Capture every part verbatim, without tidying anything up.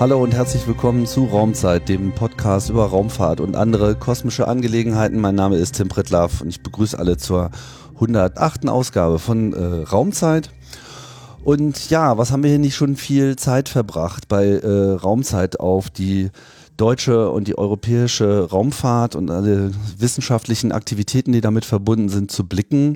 Hallo und herzlich willkommen zu Raumzeit, dem Podcast über Raumfahrt und andere kosmische Angelegenheiten. Mein Name ist Tim Prittlaff und ich begrüße alle zur hundertachten Ausgabe von äh, Raumzeit. Und ja, was haben wir hier nicht schon viel Zeit verbracht bei äh, Raumzeit auf die deutsche und die europäische Raumfahrt und alle wissenschaftlichen Aktivitäten, die damit verbunden sind, zu blicken.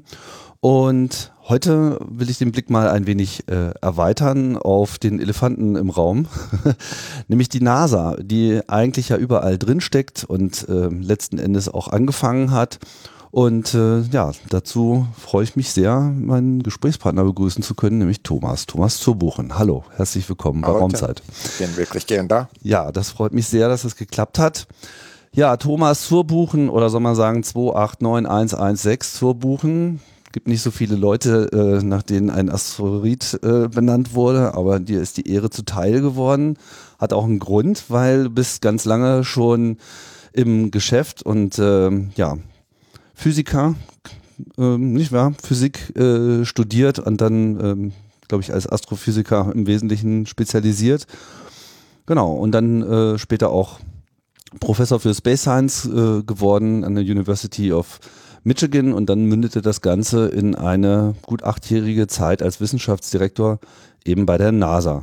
Und heute will ich den Blick mal ein wenig äh, erweitern auf den Elefanten im Raum, nämlich die NASA, die eigentlich ja überall drin steckt und äh, letzten Endes auch angefangen hat. Und äh, ja, dazu freue ich mich sehr, meinen Gesprächspartner begrüßen zu können, nämlich Thomas, Thomas Zurbuchen. Hallo, herzlich willkommen bei Hallo, Raumzeit. Ich bin wirklich gern da. Ja, das freut mich sehr, dass es geklappt hat. Ja, Thomas Zurbuchen, oder soll man sagen zwei acht neun eins eins sechs Zurbuchen. Gibt nicht so viele Leute, äh, nach denen ein Asteroid äh, benannt wurde, aber dir ist die Ehre zuteil geworden. Hat auch einen Grund, weil du bist ganz lange schon im Geschäft und äh, ja, Physiker, äh, nicht wahr? Physik äh, studiert und dann, ähm, glaube ich, als Astrophysiker im Wesentlichen spezialisiert. Genau, und dann äh, später auch Professor für Space Science äh, geworden an der University of Michigan, und dann mündete das Ganze in eine gut achtjährige Zeit als Wissenschaftsdirektor eben bei der NASA.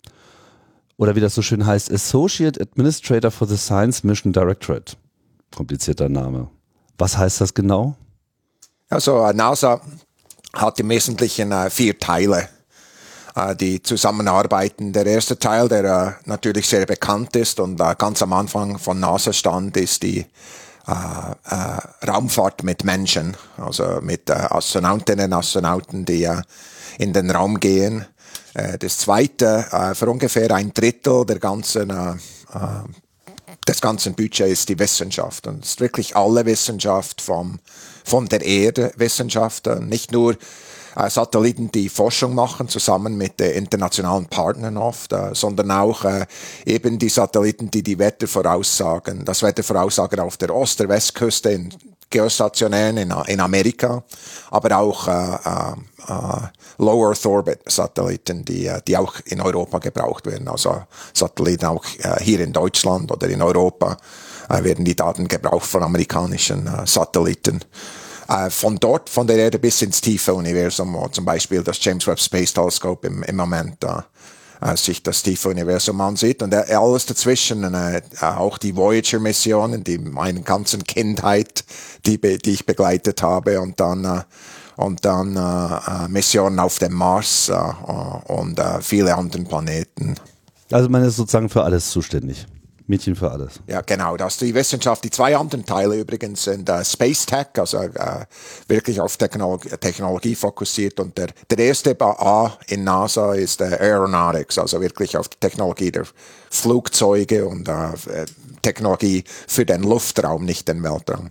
Oder wie das so schön heißt, Associate Administrator for the Science Mission Directorate. Komplizierter Name. Was heißt das genau? Also NASA hat im Wesentlichen äh, vier Teile, äh, die zusammenarbeiten. Der erste Teil, der äh, natürlich sehr bekannt ist und äh, ganz am Anfang von NASA stand, ist die Äh, äh, Raumfahrt mit Menschen, also mit äh, Astronautinnen und Astronauten, die äh, in den Raum gehen. Äh, das zweite, äh, für ungefähr ein Drittel der ganzen, äh, äh, des ganzen Budgets ist die Wissenschaft. Und es ist wirklich alle Wissenschaft vom, von der Erde Wissenschaft, äh, nicht nur äh, Satelliten, die Forschung machen, zusammen mit äh, internationalen Partnern oft, äh, sondern auch äh, eben die Satelliten, die die Wetter voraussagen. Das Wetter voraussagen auf der Ost-, der Westküste, in geostationären in, in Amerika, aber auch äh, äh, Low Earth Orbit Satelliten, die, äh, die auch in Europa gebraucht werden. Also Satelliten auch äh, hier in Deutschland oder in Europa äh, werden die Daten gebraucht von amerikanischen äh, Satelliten. Uh, von dort, von der Erde bis ins tiefe Universum, wo zum Beispiel das James Webb Space Telescope im, im Moment uh, uh, sich das tiefe Universum ansieht. Und uh, alles dazwischen, uh, auch die Voyager-Missionen, die meine ganzen Kindheit, die, die ich begleitet habe, und dann, uh, und dann uh, uh, Missionen auf dem Mars uh, und uh, viele anderen Planeten. Also man ist sozusagen für alles zuständig. Mädchen für alles. Ja, genau. Das ist die Wissenschaft. Die zwei anderen Teile übrigens sind äh, Space Tech, also äh, wirklich auf Technologie, Technologie fokussiert. Und der, der erste A in NASA ist äh, Aeronautics, also wirklich auf die Technologie der Flugzeuge und äh, Technologie für den Luftraum, nicht den Weltraum.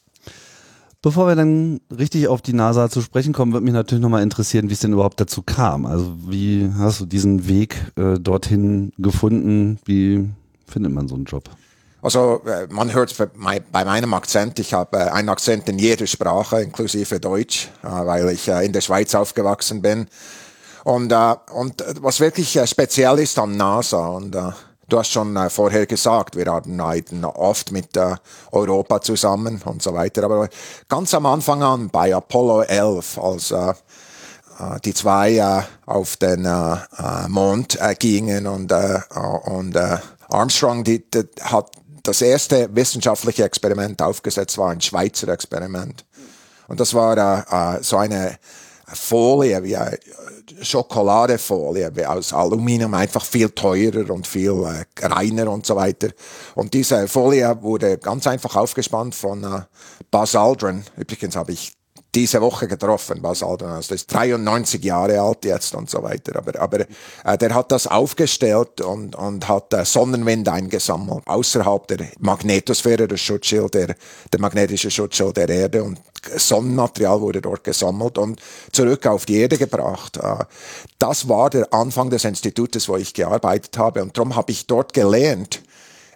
Bevor wir dann richtig auf die NASA zu sprechen kommen, würde mich natürlich nochmal interessieren, wie es denn überhaupt dazu kam. Also wie hast du diesen Weg äh, dorthin gefunden? Wie findet man so einen Job? Also man hört bei meinem Akzent, ich habe einen Akzent in jeder Sprache, inklusive Deutsch, weil ich in der Schweiz aufgewachsen bin. Und, und was wirklich speziell ist an NASA, und du hast schon vorher gesagt, wir arbeiten oft mit Europa zusammen und so weiter, aber ganz am Anfang an bei Apollo elf, als die zwei auf den Mond gingen und, und Armstrong, die, die hat das erste wissenschaftliche Experiment aufgesetzt, war ein Schweizer Experiment. Und das war äh, so eine Folie, wie eine Schokoladefolie aus Aluminium, einfach viel teurer und viel äh, reiner und so weiter. Und diese Folie wurde ganz einfach aufgespannt von äh, Buzz Aldrin. Übrigens habe ich diese Woche getroffen, Buzz Aldrin, also ist dreiundneunzig Jahre alt jetzt und so weiter, aber, aber äh, der hat das aufgestellt und, und hat äh, Sonnenwind eingesammelt, außerhalb der Magnetosphäre, das Schutzschild, der, der magnetische Schutzschild der Erde, und Sonnenmaterial wurde dort gesammelt und zurück auf die Erde gebracht. Äh, das war der Anfang des Institutes, wo ich gearbeitet habe, und darum habe ich dort gelernt,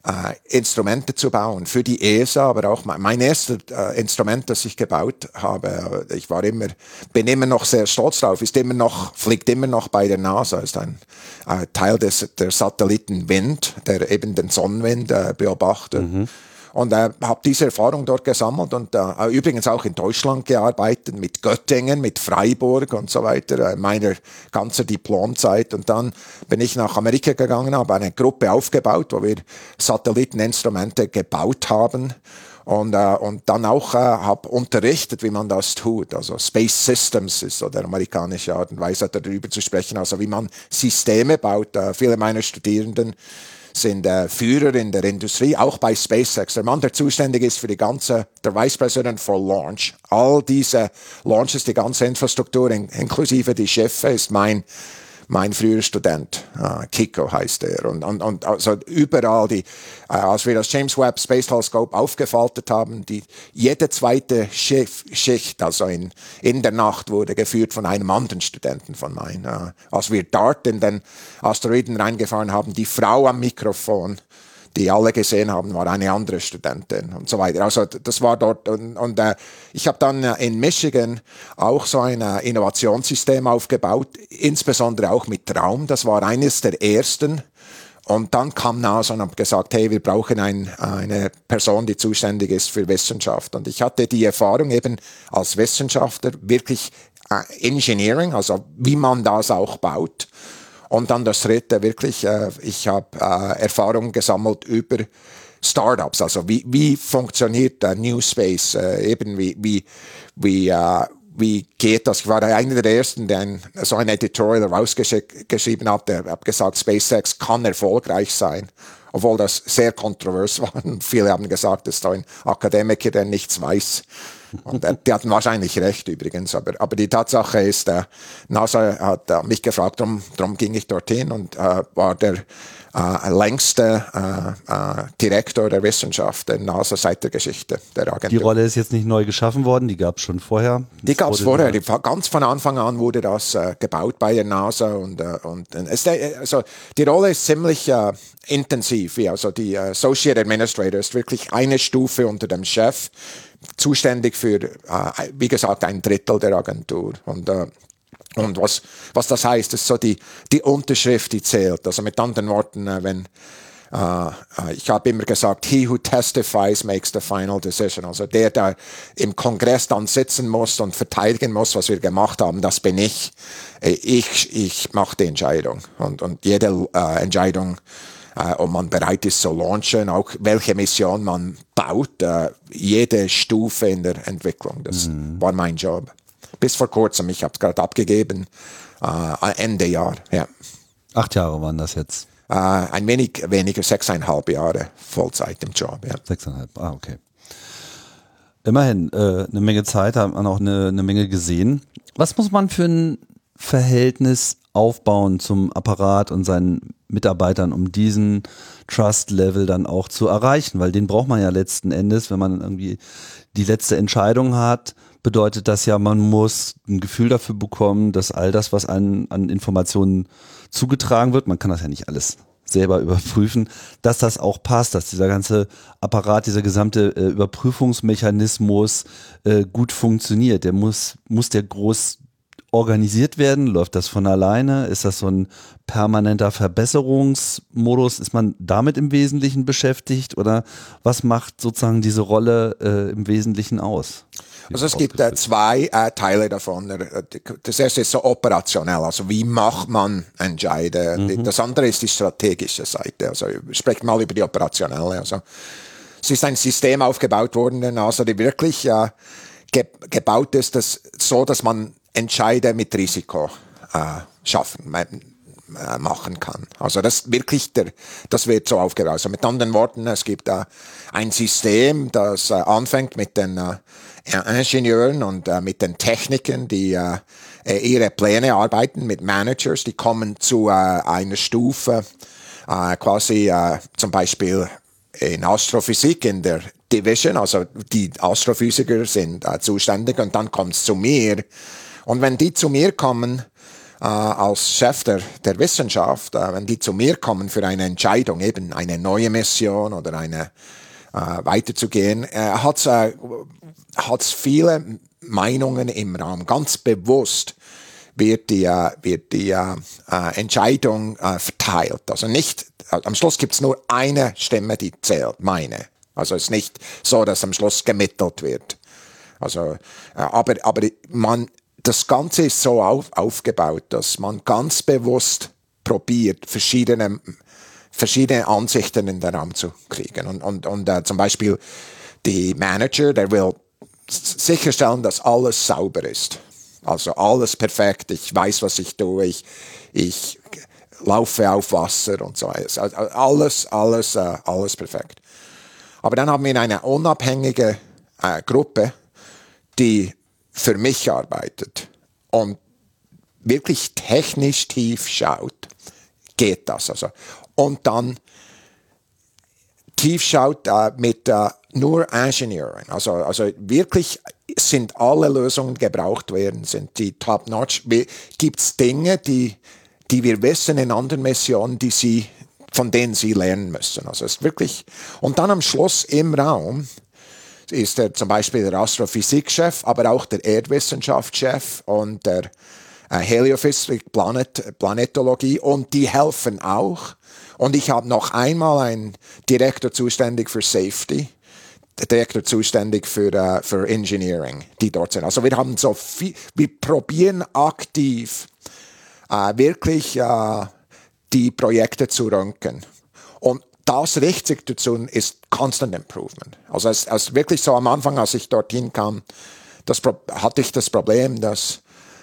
äh, Instrumente zu bauen für die E S A, aber auch mein, mein erstes äh, Instrument, das ich gebaut habe. Ich war immer, bin immer noch sehr stolz drauf. Ist immer noch, fliegt immer noch bei der NASA. Ist ein äh, Teil des der Satelliten Wind, der eben den Sonnenwind äh, beobachtet. Mhm. Und äh, habe diese Erfahrung dort gesammelt und äh, übrigens auch in Deutschland gearbeitet, mit Göttingen, mit Freiburg und so weiter, äh, meiner ganzen Diplomzeit. Und dann bin ich nach Amerika gegangen, habe eine Gruppe aufgebaut, wo wir Satelliteninstrumente gebaut haben. Und, äh, und dann auch äh, habe unterrichtet, wie man das tut. Also Space Systems ist so der amerikanische Art und Weise, darüber zu sprechen. Also wie man Systeme baut. Äh, viele meiner Studierenden sind äh, Führer in der Industrie, auch bei SpaceX. Der Mann, der zuständig ist für die ganze, der Vice President for Launch. All diese Launches, die ganze Infrastruktur, in, inklusive die Schiffe, ist mein mein früherer Student, uh, Kiko heißt er. Und, und, und also überall, die, uh, als wir das James Webb Space Telescope aufgefaltet haben, die, jede zweite Schiff, Schicht, also in, in der Nacht, wurde geführt von einem anderen Studenten von meinen. Uh, als wir dort in den Asteroiden reingefahren haben, die Frau am Mikrofon, die alle gesehen haben, war eine andere Studentin und so weiter. Also das war dort und, und äh, ich habe dann äh, in Michigan auch so ein äh, Innovationssystem aufgebaut, insbesondere auch mit Raum. Das war eines der ersten. Und dann kam NASA und hat gesagt, hey, wir brauchen ein, eine Person, die zuständig ist für Wissenschaft. Und ich hatte die Erfahrung eben als Wissenschaftler, wirklich äh, Engineering, also wie man das auch baut. Und dann das dritte, wirklich, äh, ich habe äh, Erfahrungen gesammelt über Startups, also wie, wie funktioniert der New Space, äh, eben wie, wie, wie, äh, wie geht das? Ich war einer der Ersten, der ein, so ein Editorial rausgeschrieben hat, der hat gesagt, SpaceX kann erfolgreich sein, obwohl das sehr kontrovers war. Und viele haben gesagt, das ist ein Akademiker, der nichts weiß. Und äh, die hatten wahrscheinlich recht übrigens, aber, aber die Tatsache ist, äh, NASA hat äh, mich gefragt, darum, darum ging ich dorthin und äh, war der äh, längste äh, äh, Direktor der Wissenschaft der NASA seit der Geschichte der Agentur. Die Rolle ist jetzt nicht neu geschaffen worden, die gab es schon vorher? Die gab es vorher, die, ganz von Anfang an wurde das äh, gebaut bei der NASA und, äh, und äh, es, also die Rolle ist ziemlich äh, intensiv, ja, also die äh, Associate Administrator ist wirklich eine Stufe unter dem Chef, zuständig für, äh, wie gesagt, ein Drittel der Agentur. Und, äh, und was, was das heißt, ist so die, die Unterschrift, die zählt. Also mit anderen Worten, äh, wenn, äh, ich habe immer gesagt, he who testifies makes the final decision. Also der, der im Kongress dann sitzen muss und verteidigen muss, was wir gemacht haben, das bin ich. Ich, ich mache die Entscheidung. Und, und jede äh, Entscheidung, Uh, ob man bereit ist zu launchen, auch welche Mission man baut, uh, jede Stufe in der Entwicklung. Das mhm. war mein Job. Bis vor kurzem, ich habe es gerade abgegeben, uh, Ende Jahr. Ja. Acht Jahre waren das jetzt? Uh, ein wenig weniger, sechseinhalb Jahre Vollzeit im Job. Ja. Sechseinhalb, ah okay. Immerhin, äh, eine Menge Zeit, hat man auch eine, eine Menge gesehen. Was muss man für ein Verhältnis aufbauen zum Apparat und seinen Mitarbeitern, um diesen Trust-Level dann auch zu erreichen, weil den braucht man ja letzten Endes, wenn man irgendwie die letzte Entscheidung hat, bedeutet das ja, man muss ein Gefühl dafür bekommen, dass all das, was an, an Informationen zugetragen wird, man kann das ja nicht alles selber überprüfen, dass das auch passt, dass dieser ganze Apparat, dieser gesamte äh, Überprüfungsmechanismus äh, gut funktioniert. Der muss, muss der groß organisiert werden? Läuft das von alleine? Ist das so ein permanenter Verbesserungsmodus? Ist man damit im Wesentlichen beschäftigt oder was macht sozusagen diese Rolle äh, im Wesentlichen aus? Also es gibt äh, zwei äh, Teile davon. Das erste ist so operationell, also wie macht man Entscheide. Mhm. Das andere ist die strategische Seite. Also sprecht mal über die operationelle. Also es ist ein System aufgebaut worden, also die wirklich äh, ge gebaut ist, das, so dass man Entscheide mit Risiko äh, schaffen, äh, machen kann. Also das wirklich, der, das wird so aufgebaut. Also mit anderen Worten, es gibt äh, ein System, das äh, anfängt mit den äh, Ingenieuren und äh, mit den Technikern, die äh, ihre Pläne arbeiten, mit Managers, die kommen zu äh, einer Stufe, äh, quasi äh, zum Beispiel in Astrophysik, in der Division, also die Astrophysiker sind äh, zuständig und dann kommt es zu mir. Und wenn die zu mir kommen, äh, als Chef der, der Wissenschaft, äh, wenn die zu mir kommen für eine Entscheidung, eben eine neue Mission oder eine äh, weiterzugehen, äh, hat es äh, hat's viele Meinungen im Raum. Ganz bewusst wird die, äh, wird die äh, äh, Entscheidung äh, verteilt. Also nicht, äh, am Schluss gibt es nur eine Stimme, die zählt, meine. Also es ist nicht so, dass am Schluss gemittelt wird. Also, äh, aber, aber man, das Ganze ist so auf, aufgebaut, dass man ganz bewusst probiert, verschiedene, verschiedene Ansichten in den Raum zu kriegen. Und, und, und äh, zum Beispiel die Manager, der will sicherstellen, dass alles sauber ist. Also alles perfekt, ich weiß, was ich tue, ich, ich laufe auf Wasser und so weiter. Also alles, alles, äh, alles perfekt. Aber dann haben wir eine unabhängige äh, Gruppe, die für mich arbeitet und wirklich technisch tief schaut, geht das also. Und dann tief schaut äh, mit äh, nur Engineering, also, also wirklich sind alle Lösungen gebraucht werden, sind die top-notch. Gibt es Dinge, die, die wir wissen in anderen Missionen, die sie, von denen sie lernen müssen. Also es ist wirklich, und dann am Schluss im Raum ist der, zum Beispiel der Astrophysikchef, aber auch der Erdwissenschaftschef und der äh, Heliophysik, Planet, Planetologie, und die helfen auch. Und ich habe noch einmal einen Direktor zuständig für Safety, der Direktor zuständig für, uh, für Engineering, die dort sind. Also wir haben so viel, wir probieren aktiv uh, wirklich uh, die Projekte zu röntgen. Und das richtig zu tun ist Constant Improvement. Also es ist wirklich so am Anfang, als ich dorthin kam, das, hatte ich das Problem, dass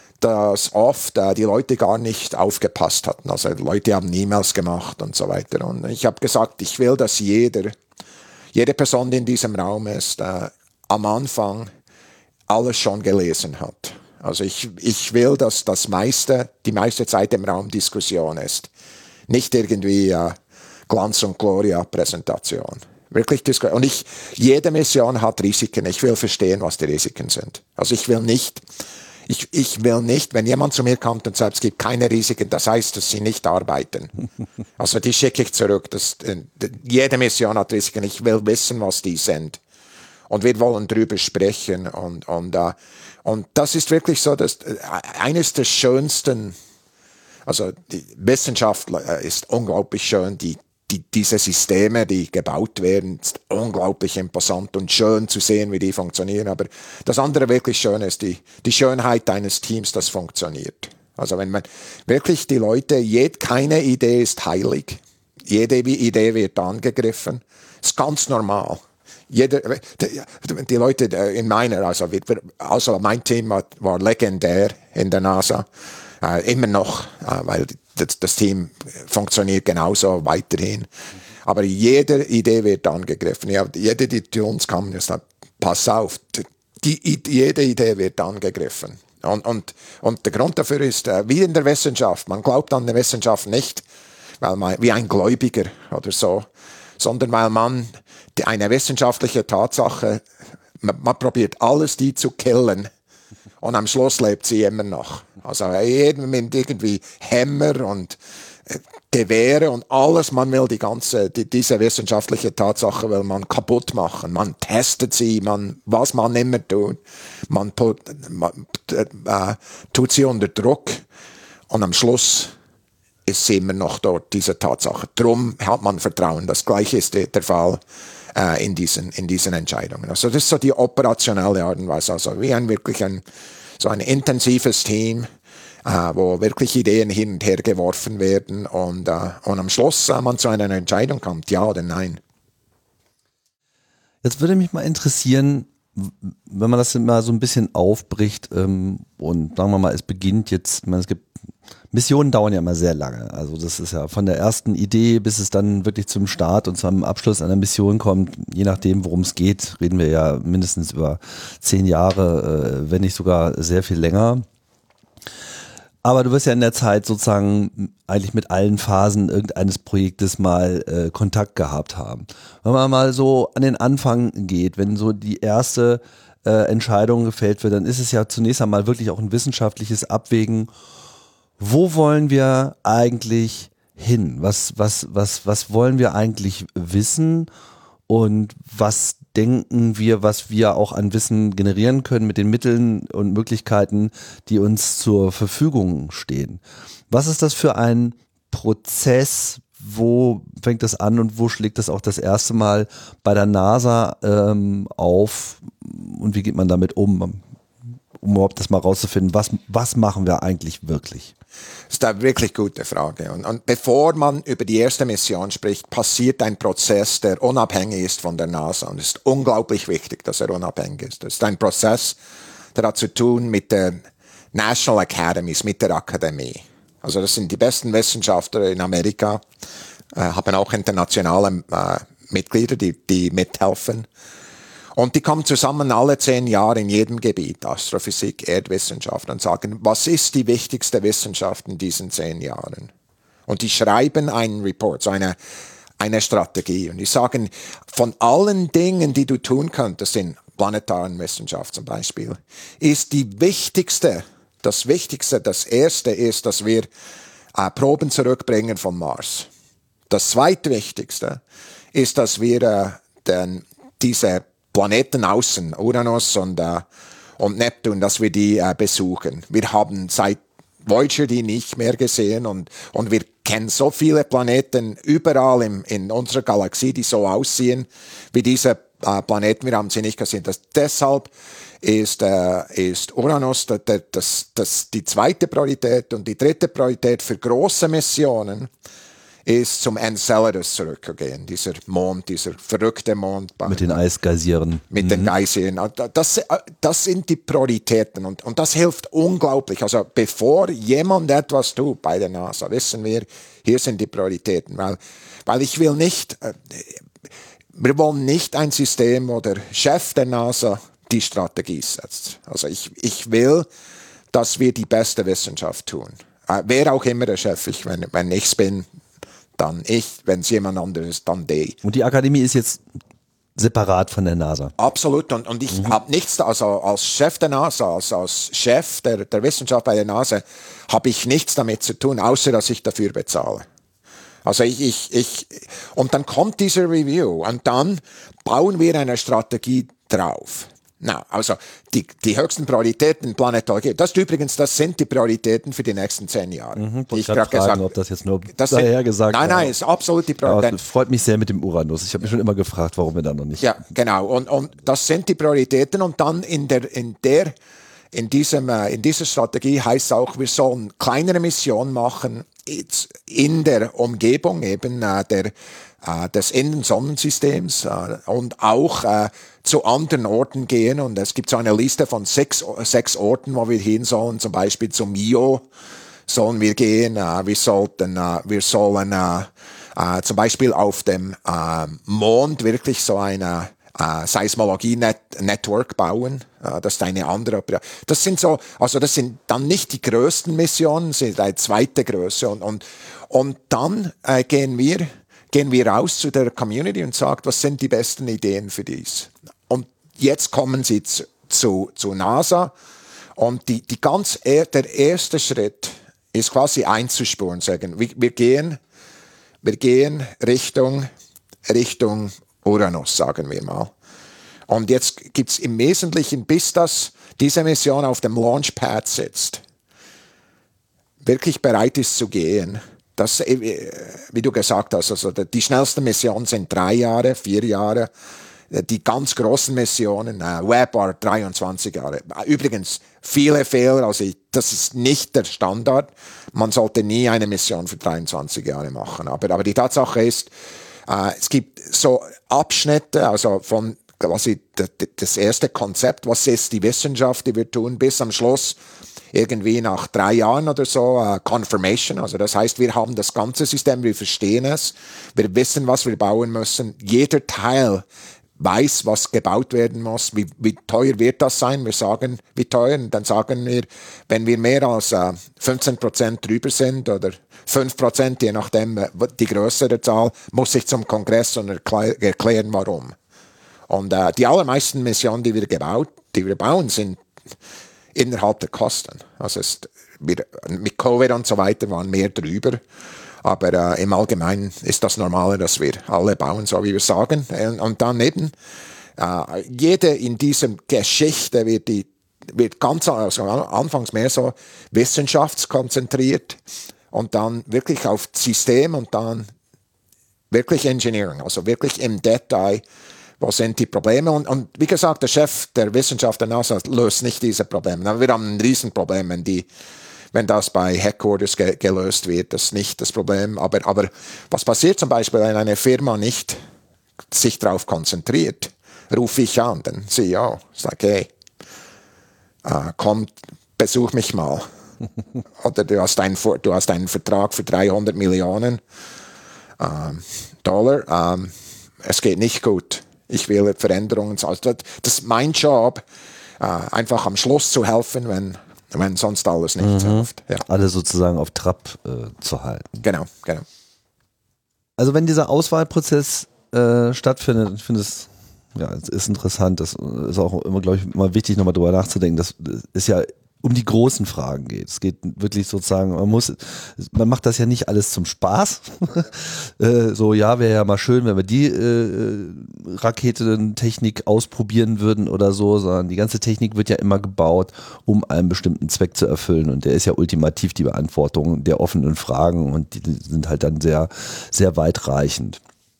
dass oft äh, die Leute gar nicht aufgepasst hatten. Also die Leute haben E-Mails gemacht und so weiter. Und ich habe gesagt, ich will, dass jeder, jede Person, die in diesem Raum ist, äh, am Anfang alles schon gelesen hat. Also ich, ich will, dass das meiste, die meiste Zeit im Raum Diskussion ist. Nicht irgendwie äh, Glanz- und Gloria-Präsentation. Wirklich Diskussion. Und ich, jede Mission hat Risiken. Ich will verstehen, was die Risiken sind. Also ich will nicht Ich, ich will nicht, wenn jemand zu mir kommt und sagt, es gibt keine Risiken, das heißt, dass sie nicht arbeiten. Also die schicke ich zurück. Das, äh, jede Mission hat Risiken. Ich will wissen, was die sind. Und wir wollen drüber sprechen. Und, und, uh, und das ist wirklich so, dass äh, eines der schönsten, also die Wissenschaft äh, ist unglaublich schön, die Die, diese Systeme, die gebaut werden, ist unglaublich imposant und schön zu sehen, wie die funktionieren. Aber das andere wirklich Schöne ist die, die Schönheit eines Teams, das funktioniert. Also wenn man wirklich die Leute, jed, keine Idee ist heilig. Jede Idee wird angegriffen. Ist ganz normal. Jeder, die, die Leute in meiner, also, also mein Team war, war legendär in der NASA. Äh, immer noch, äh, weil das, das Team funktioniert genauso weiterhin. Aber jede Idee wird angegriffen. Ja, jede, die zu uns kommen, ist, pass auf, die, jede Idee wird angegriffen. Und, und, und der Grund dafür ist, äh, wie in der Wissenschaft, man glaubt an der Wissenschaft nicht, weil man, wie ein Gläubiger oder so, sondern weil man die, eine wissenschaftliche Tatsache, man, man probiert alles, die zu killen, und am Schluss lebt sie immer noch. Also jeden mit irgendwie Hämmer und äh, Gewehre und alles, man will die ganze, die, diese wissenschaftliche Tatsache will man kaputt machen. Man testet sie, man, was man immer tut. Man, put, man äh, tut sie unter Druck und am Schluss ist sie immer noch dort, diese Tatsache. Drum hat man Vertrauen. Das Gleiche ist der, der Fall äh, in diesen, in diesen Entscheidungen. Also das ist so die operationelle Art und Weise. Also wie ein wirklich ein, so ein intensives Team, äh, wo wirklich Ideen hin und her geworfen werden und, äh, und am Schluss äh, man zu einer Entscheidung kommt, ja oder nein. Jetzt würde mich mal interessieren, wenn man das mal so ein bisschen aufbricht ähm, und sagen wir mal, es beginnt jetzt, ich meine, es gibt Missionen dauern ja immer sehr lange. Also das ist ja von der ersten Idee, bis es dann wirklich zum Start und zum Abschluss einer Mission kommt, je nachdem, worum es geht, reden wir ja mindestens über zehn Jahre, äh, wenn nicht sogar sehr viel länger. Aber du wirst ja in der Zeit sozusagen eigentlich mit allen Phasen irgendeines Projektes mal äh, Kontakt gehabt haben. Wenn man mal so an den Anfang geht, wenn so die erste äh, Entscheidung gefällt wird, dann ist es ja zunächst einmal wirklich auch ein wissenschaftliches Abwägen, wo wollen wir eigentlich hin? Was, was, was, was wollen wir eigentlich wissen? Und was denken wir, was wir auch an Wissen generieren können mit den Mitteln und Möglichkeiten, die uns zur Verfügung stehen? Was ist das für ein Prozess? Wo fängt das an und wo schlägt das auch das erste Mal bei der NASA ähm, auf? Und wie geht man damit um, um überhaupt das mal rauszufinden? Was, was machen wir eigentlich wirklich? Das ist eine wirklich gute Frage. Und, und bevor man über die erste Mission spricht, passiert ein Prozess, der unabhängig ist von der NASA. Und es ist unglaublich wichtig, dass er unabhängig ist. Das ist ein Prozess, der hat zu tun mit den National Academies, mit der Akademie. Also das sind die besten Wissenschaftler in Amerika, äh, haben auch internationale äh, Mitglieder, die, die mithelfen. Und die kommen zusammen alle zehn Jahre in jedem Gebiet, Astrophysik, Erdwissenschaft, und sagen, was ist die wichtigste Wissenschaft in diesen zehn Jahren? Und die schreiben einen Report, so eine, eine Strategie. Und die sagen, von allen Dingen, die du tun könntest, in planetaren Wissenschaft zum Beispiel, ist die wichtigste, das Wichtigste, das Erste ist, dass wir äh, Proben zurückbringen vom Mars. Das Zweitwichtigste ist, dass wir äh, den, diese Planeten außen, Uranus und, äh, und Neptun, dass wir die äh, besuchen. Wir haben seit Voyager die nicht mehr gesehen und, und wir kennen so viele Planeten überall im, in unserer Galaxie, die so aussehen wie diese äh, Planeten. Wir haben sie nicht gesehen. Das, deshalb ist, äh, ist Uranus das, das, das die zweite Priorität, und die dritte Priorität für große Missionen ist zum Enceladus zurückzugehen, dieser Mond, dieser verrückte Mond. Mit den Eisgeysiren. Mit mhm. den Geysiren. Das, das sind die Prioritäten, und, und das hilft unglaublich. Also bevor jemand etwas tut bei der NASA, wissen wir, hier sind die Prioritäten, weil, weil ich will nicht, wir wollen nicht ein System, wo der Chef der NASA die Strategie setzt. Also ich, ich will, dass wir die beste Wissenschaft tun. Äh, wer auch immer der Chef ist, wenn, wenn ich es bin, dann ich, wenn es jemand anderes ist, dann die. Und die Akademie ist jetzt separat von der NASA? Absolut, und, und ich mhm. habe nichts, also als Chef der NASA, als, als Chef der, der Wissenschaft bei der NASA, habe ich nichts damit zu tun, außer dass ich dafür bezahle. Also ich, ich, ich, und dann kommt diese Review, und dann bauen wir eine Strategie drauf. Na, also die, die höchsten Prioritäten planetarisch, das übrigens, das sind die Prioritäten für die nächsten zehn Jahre. Mhm, ich gerade fragen, gesagt, ob das jetzt nur das daher sind, gesagt Nein, nein, ist absolut die Prioritäten. Das freut mich sehr mit dem Uranus. Ich habe mich schon immer gefragt, warum wir da noch nicht. Ja, genau. Und, und das sind die Prioritäten, und dann in der, in der, in diesem, in dieser Strategie heißt auch, wir sollen kleinere Missionen machen in der Umgebung eben der des Innensonnensystems äh, und auch äh, zu anderen Orten gehen. Und es gibt so eine Liste von sechs, sechs Orten, wo wir hin sollen. Zum Beispiel zum Io sollen wir gehen. Äh, wir sollten, äh, wir sollen äh, äh, zum Beispiel auf dem äh, Mond wirklich so eine äh, Seismologie-Network bauen. Äh, das ist eine andere. Das sind so, also das sind dann nicht die größten Missionen, sind eine zweite Größe. Und und und dann äh, gehen wir gehen wir raus zu der Community und sagt, was sind die besten Ideen für dies? Und jetzt kommen sie zu, zu, zu NASA, und die, die ganz, der erste Schritt ist quasi einzuspuren, sagen, wir, wir gehen, wir gehen Richtung, Richtung Uranus, sagen wir mal. Und jetzt gibt's im Wesentlichen, bis das, diese Mission auf dem Launchpad sitzt, wirklich bereit ist zu gehen. Das, wie du gesagt hast, also die schnellsten Missionen sind drei Jahre, vier Jahre. Die ganz großen Missionen, äh, Webb war dreiundzwanzig Jahre. Übrigens, viele Fehler, also ich, das ist nicht der Standard. Man sollte nie eine Mission für dreiundzwanzig Jahre machen. Aber, aber die Tatsache ist, äh, es gibt so Abschnitte, also von quasi das erste Konzept, was ist die Wissenschaft, die wir tun, bis am Schluss irgendwie nach drei Jahren oder so, uh, Confirmation, also das heißt, wir haben das ganze System, wir verstehen es, wir wissen, was wir bauen müssen, jeder Teil weiß, was gebaut werden muss, wie, wie teuer wird das sein, wir sagen, wie teuer, und dann sagen wir, wenn wir mehr als uh, fünfzehn Prozent drüber sind oder fünf Prozent, je nachdem uh, die größere Zahl, muss ich zum Kongress und erklär, erklären, warum. Und uh, die allermeisten Missionen, die wir gebaut, die wir bauen, sind innerhalb der Kosten. Also es, wir, mit Covid und so weiter waren mehr drüber. Aber äh, im Allgemeinen ist das Normale, dass wir alle bauen, so wie wir sagen. Und, und dann eben, äh, jede in dieser Geschichte wird, die, wird ganz also anfangs mehr so wissenschaftskonzentriert und dann wirklich auf System und dann wirklich Engineering, also wirklich im Detail, wo sind die Probleme. Und, und wie gesagt, der Chef der Wissenschaft der NASA löst nicht diese Probleme. Aber wir haben ein Riesenproblem, wenn, die, wenn das bei Headquarters ge gelöst wird, das ist nicht das Problem. Aber, aber was passiert zum Beispiel, wenn eine Firma nicht sich darauf konzentriert? Rufe ich an, den C E O, sage, hey, uh, komm, besuch mich mal. Oder du hast, einen, du hast einen Vertrag für dreihundert Millionen ähm, Dollar. Ähm, es geht nicht gut. Ich will Veränderungen. Also das, das ist mein Job, äh, einfach am Schluss zu helfen, wenn, wenn sonst alles nicht mhm. hilft. Ja. Alle sozusagen auf Trab äh, zu halten. Genau, genau. Also wenn dieser Auswahlprozess äh, stattfindet, ich finde es ja, es ist interessant, das ist auch immer, glaube ich, immer wichtig, nochmal drüber nachzudenken, dass es ja um die großen Fragen geht. Es geht wirklich sozusagen, man muss, man macht das ja nicht alles zum Spaß. äh, so, ja, wäre ja mal schön, wenn wir die äh, Raketentechnik ausprobieren würden oder so, sondern die ganze Technik wird ja immer gebaut, um einen bestimmten Zweck zu erfüllen. Und der ist ja ultimativ die Beantwortung der offenen Fragen und die sind halt dann sehr, sehr weitreichend.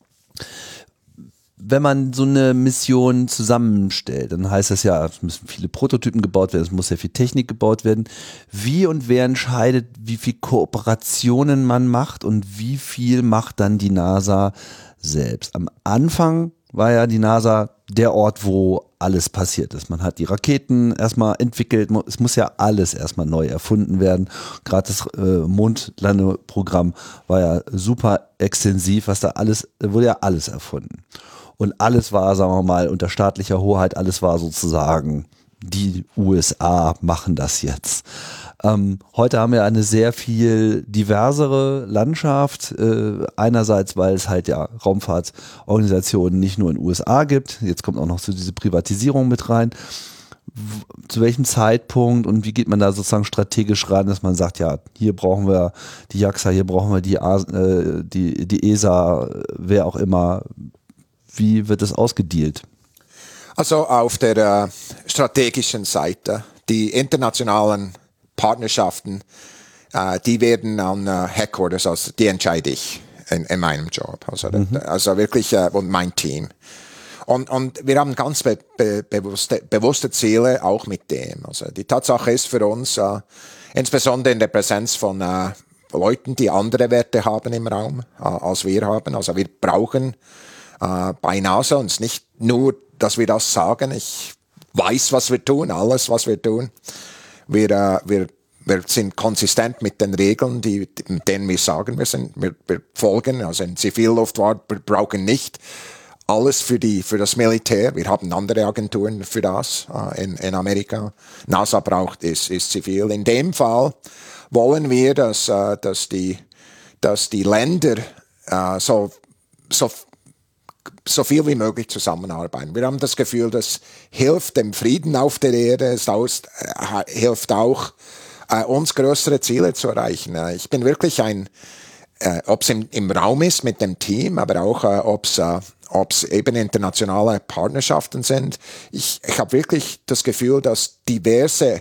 Wenn man so eine Mission zusammenstellt, dann heißt das ja, es müssen viele Prototypen gebaut werden, es muss sehr viel Technik gebaut werden. Wie und wer entscheidet, wie viel Kooperationen man macht und wie viel macht dann die NASA selbst? Am Anfang war ja die NASA der Ort, wo alles passiert ist. Man hat die Raketen erstmal entwickelt, es muss ja alles erstmal neu erfunden werden. Gerade das äh, Mondlandeprogramm war ja super extensiv, was da alles, wurde ja alles erfunden. Und alles war, sagen wir mal, unter staatlicher Hoheit, alles war sozusagen, die U S A machen das jetzt. Ähm, heute haben wir eine sehr viel diversere Landschaft. Äh, einerseits, weil es halt ja Raumfahrtorganisationen nicht nur in den U S A gibt. Jetzt kommt auch noch so diese Privatisierung mit rein. W- zu welchem Zeitpunkt und wie geht man da sozusagen strategisch ran, dass man sagt, ja, hier brauchen wir die JAXA, hier brauchen wir die, A- äh, die, die E S A, wer auch immer. Wie wird das ausgedealt? Also auf der äh, strategischen Seite, die internationalen Partnerschaften, äh, die werden an äh, Headquarters, also die entscheide ich in, in meinem Job. Also, mhm. also wirklich äh, und mein Team. Und, und wir haben ganz be, be, bewusste, bewusste Ziele auch mit dem. Also die Tatsache ist für uns, äh, insbesondere in der Präsenz von äh, Leuten, die andere Werte haben im Raum, äh, als wir haben. Also wir brauchen Uh, bei NASA uns nicht nur, dass wir das sagen, ich weiß, was wir tun, alles, was wir tun. Wir, uh, wir, wir sind konsistent mit den Regeln, die, denen wir sagen, wir, sind, wir, wir folgen. Also in Zivilluftfahrt, wir brauchen nicht alles für, die, für das Militär. Wir haben andere Agenturen für das uh, in, in Amerika. NASA braucht, ist, ist zivil. In dem Fall wollen wir, dass, uh, dass, die, dass die Länder uh, so, so so viel wie möglich zusammenarbeiten. Wir haben das Gefühl, das hilft dem Frieden auf der Erde, es aus, äh, hilft auch, äh, uns größere Ziele zu erreichen. Äh, ich bin wirklich ein, äh, ob es im, im Raum ist mit dem Team, aber auch äh, ob es äh, ob's eben internationale Partnerschaften sind. Ich, ich habe wirklich das Gefühl, dass diverse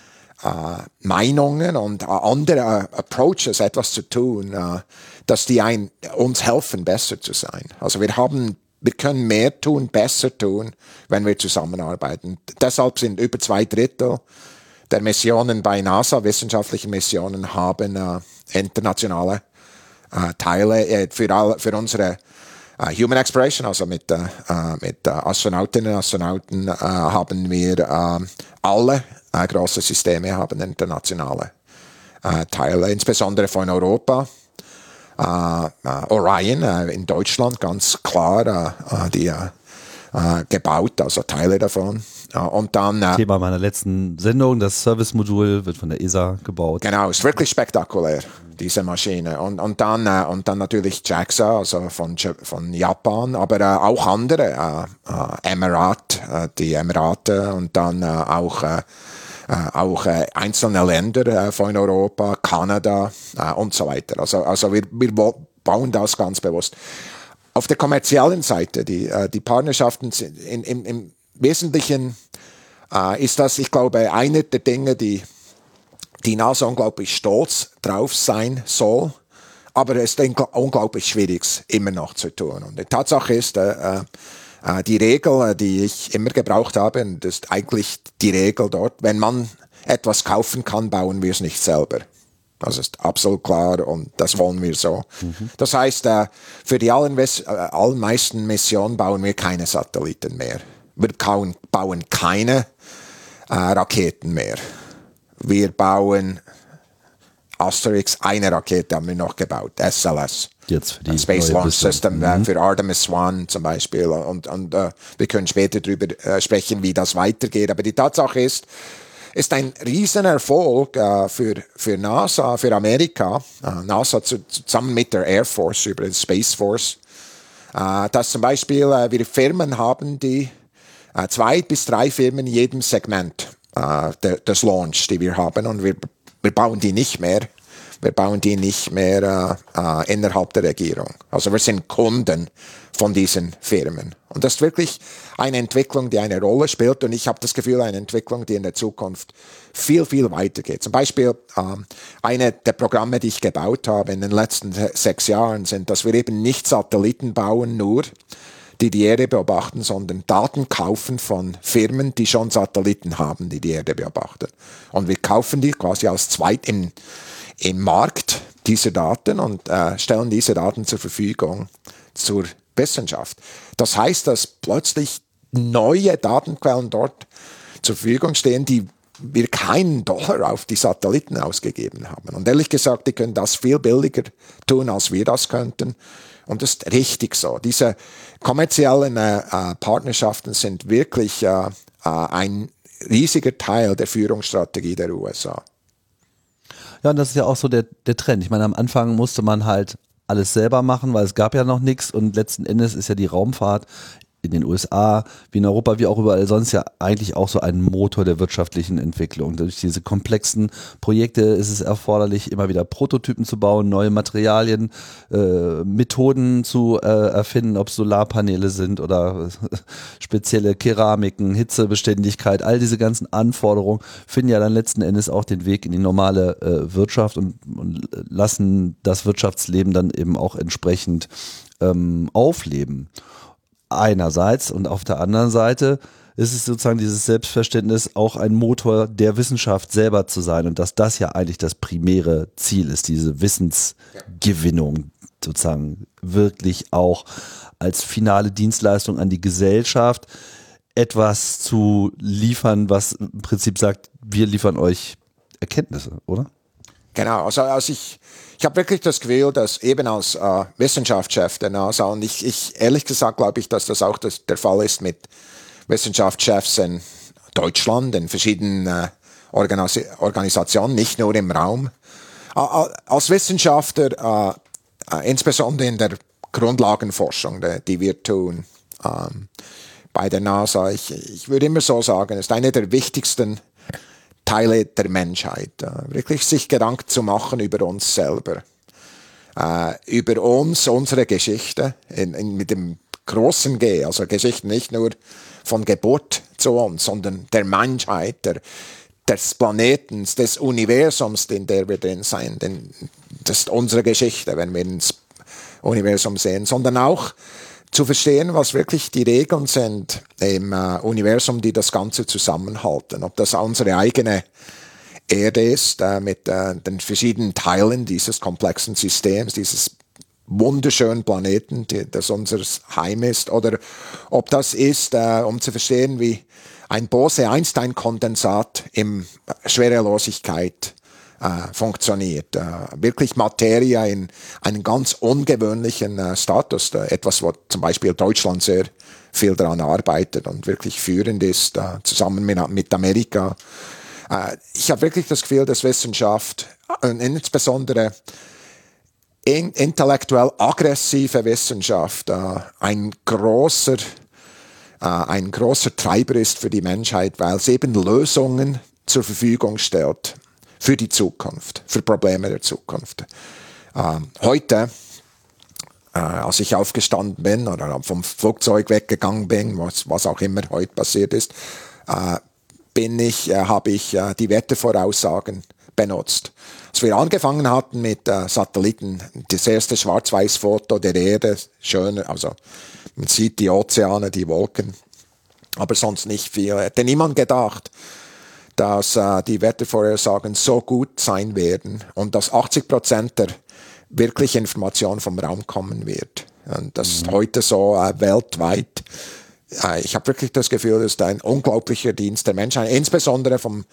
Uh, Meinungen und uh, andere uh, Approaches, etwas zu tun, uh, dass die ein, uns helfen, besser zu sein. Also wir haben, wir können mehr tun, besser tun, wenn wir zusammenarbeiten. Deshalb sind über zwei Drittel der Missionen bei NASA, wissenschaftlichen Missionen, haben uh, internationale uh, Teile äh, für, alle, für unsere uh, Human Exploration, also mit, uh, uh, mit uh, Astronautinnen und Astronauten uh, haben wir uh, alle Äh, große Systeme haben internationale äh, Teile, insbesondere von Europa. Äh, äh, Orion äh, in Deutschland, ganz klar, äh, die äh, gebaut, also Teile davon. Äh, und dann, äh, Thema meiner letzten Sendung, das Service-Modul wird von der E S A gebaut. Genau, ist wirklich spektakulär, diese Maschine. Und, und, dann, äh, und dann natürlich JAXA, also von, von Japan, aber äh, auch andere, äh, äh, Emirat, äh, die Emirate und dann äh, auch äh, äh, auch äh, einzelne Länder äh, von Europa, Kanada äh, und so weiter. Also, also wir, wir bauen das ganz bewusst. Auf der kommerziellen Seite, die, äh, die Partnerschaften sind in, in, im Wesentlichen äh, ist das, ich glaube, eine der Dinge, die die NASA unglaublich stolz drauf sein soll. Aber es ist unglaublich schwierig, immer noch zu tun. Und die Tatsache ist, äh, äh, die Regel, die ich immer gebraucht habe, und das ist eigentlich die Regel dort, wenn man etwas kaufen kann, bauen wir es nicht selber. Das ist absolut klar und das wollen wir so. Mhm. Das heißt, äh, für die allermeisten Missionen bauen wir keine Satelliten mehr. Wir bauen, bauen keine äh, Raketen mehr. Wir bauen Asterix, eine Rakete haben wir noch gebaut, S L S. Jetzt für die Space Launch System, mhm. äh, für Artemis One zum Beispiel. Und, und äh, wir können später darüber äh, sprechen, wie das weitergeht. Aber die Tatsache ist, ist ein Riesenerfolg äh, für, für NASA, für Amerika, äh, NASA zu, zusammen mit der Air Force, über die Space Force, äh, dass zum Beispiel äh, wir Firmen haben, die äh, zwei bis drei Firmen in jedem Segment äh, der, des Launch, die wir haben. Und wir Wir bauen die nicht mehr. Wir bauen die nicht mehr äh, äh, innerhalb der Regierung. Also wir sind Kunden von diesen Firmen. Und das ist wirklich eine Entwicklung, die eine Rolle spielt. Und ich habe das Gefühl, eine Entwicklung, die in der Zukunft viel, viel weitergeht. Zum Beispiel ähm, eine der Programme, die ich gebaut habe in den letzten sechs Jahren, sind, dass wir eben nicht Satelliten bauen, nur die die Erde beobachten, sondern Daten kaufen von Firmen, die schon Satelliten haben, die die Erde beobachten. Und wir kaufen die quasi als zweit im, im Markt, diese Daten, und äh, stellen diese Daten zur Verfügung zur Wissenschaft. Das heißt, dass plötzlich neue Datenquellen dort zur Verfügung stehen, die wir keinen Dollar auf die Satelliten ausgegeben haben. Und ehrlich gesagt, die können das viel billiger tun, als wir das könnten. Und das ist richtig so. Diese kommerziellen äh, Partnerschaften sind wirklich äh, äh, ein riesiger Teil der Führungsstrategie der U S A. Ja, und das ist ja auch so der, der Trend. Ich meine, am Anfang musste man halt alles selber machen, weil es gab ja noch nichts, und letzten Endes ist ja die Raumfahrt in den U S A, wie in Europa, wie auch überall sonst ja eigentlich auch so ein Motor der wirtschaftlichen Entwicklung. Durch diese komplexen Projekte ist es erforderlich, immer wieder Prototypen zu bauen, neue Materialien, äh, Methoden zu äh, erfinden, ob es Solarpaneele sind oder spezielle Keramiken, Hitzebeständigkeit, all diese ganzen Anforderungen finden ja dann letzten Endes auch den Weg in die normale äh, Wirtschaft und, und lassen das Wirtschaftsleben dann eben auch entsprechend ähm, aufleben. Einerseits, und auf der anderen Seite ist es sozusagen dieses Selbstverständnis, auch ein Motor der Wissenschaft selber zu sein, und dass das ja eigentlich das primäre Ziel ist, diese Wissensgewinnung sozusagen wirklich auch als finale Dienstleistung an die Gesellschaft etwas zu liefern, was im Prinzip sagt, wir liefern euch Erkenntnisse, oder? Genau, also als ich, ich habe wirklich das Gefühl, dass eben als äh, Wissenschaftschef der NASA, und ich, ich ehrlich gesagt glaube ich, dass das auch das, der Fall ist mit Wissenschaftschefs in Deutschland, in verschiedenen äh, Organis- Organisationen, nicht nur im Raum. Äh, als Wissenschaftler, äh, äh, insbesondere in der Grundlagenforschung, die, die wir tun ähm, bei der NASA, ich, ich würde immer so sagen, ist eine der wichtigsten Teile der Menschheit, äh, wirklich sich Gedanken zu machen über uns selber, äh, über uns, unsere Geschichte, in, in, mit dem großen G, also Geschichte nicht nur von Geburt zu uns, sondern der Menschheit, der, des Planeten, des Universums, in der wir drin sind. Denn das ist unsere Geschichte, wenn wir ins Universum sehen, sondern auch zu verstehen, was wirklich die Regeln sind im äh, Universum, die das Ganze zusammenhalten. Ob das unsere eigene Erde ist, äh, mit äh, den verschiedenen Teilen dieses komplexen Systems, dieses wunderschönen Planeten, die, das unser Heim ist, oder ob das ist, äh, um zu verstehen, wie ein Bose-Einstein-Kondensat in Schwerelosigkeit Äh, funktioniert. Äh, wirklich Materie in einem ganz ungewöhnlichen äh, Status. Äh, etwas, wo zum Beispiel Deutschland sehr viel daran arbeitet und wirklich führend ist, äh, zusammen mit, mit Amerika. Äh, ich habe wirklich das Gefühl, dass Wissenschaft, äh, insbesondere in, intellektuell aggressive Wissenschaft, äh, ein großer, äh, ein großer Treiber ist für die Menschheit, weil es eben Lösungen zur Verfügung stellt für die Zukunft, für Probleme der Zukunft. Ähm, heute, äh, als ich aufgestanden bin oder vom Flugzeug weggegangen bin, was, was auch immer heute passiert ist, äh, bin ich, äh, habe ich äh, die Wettervoraussagen benutzt. Als wir angefangen hatten mit äh, Satelliten, das erste Schwarz-Weiß-Foto der Erde, schön, also man sieht die Ozeane, die Wolken, aber sonst nicht viel. Hätte niemand gedacht, dass äh, die Wettervorhersagen so gut sein werden und dass achtzig Prozent der wirkliche Information vom Raum kommen wird. Und das ist mhm. heute so äh, weltweit. Äh, ich habe wirklich das Gefühl, das ist ein unglaublicher Dienst der Menschheit, insbesondere vom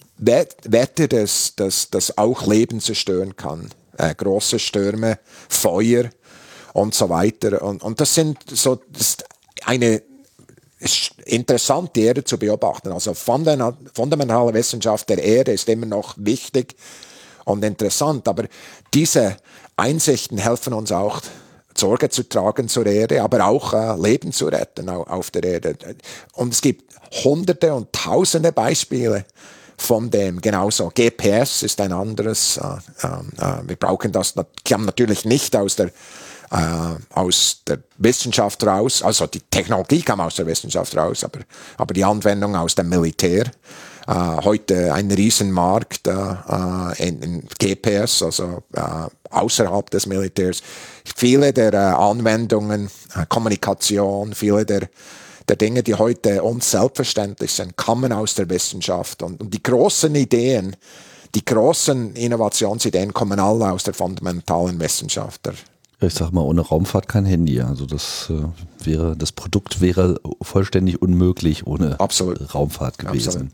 Wetter, das, das, das auch Leben zerstören kann. Äh, große Stürme, Feuer und so weiter. Und, und das sind so, das ist eine ist interessant, die Erde zu beobachten. Also fundamentale Wissenschaft der Erde ist immer noch wichtig und interessant. Aber diese Einsichten helfen uns auch, Sorge zu tragen zur Erde, aber auch äh, Leben zu retten auf der Erde. Und es gibt hunderte und tausende Beispiele von dem. Genauso G P S ist ein anderes. Äh, äh, wir brauchen das, kam natürlich nicht aus der Äh, aus der Wissenschaft raus, also die Technologie kam aus der Wissenschaft raus, aber, aber die Anwendung aus dem Militär. Äh, heute ein Riesenmarkt äh, in, in G P S, also äh, außerhalb des Militärs. Viele der äh, Anwendungen, äh, Kommunikation, viele der, der Dinge, die heute uns selbstverständlich sind, kommen aus der Wissenschaft. Und, und die großen Ideen, die großen Innovationsideen kommen alle aus der fundamentalen Wissenschaft. Der, Ich sag mal, ohne Raumfahrt kein Handy. Also das äh, wäre, das Produkt wäre vollständig unmöglich ohne Absolut. Raumfahrt gewesen. Absolut.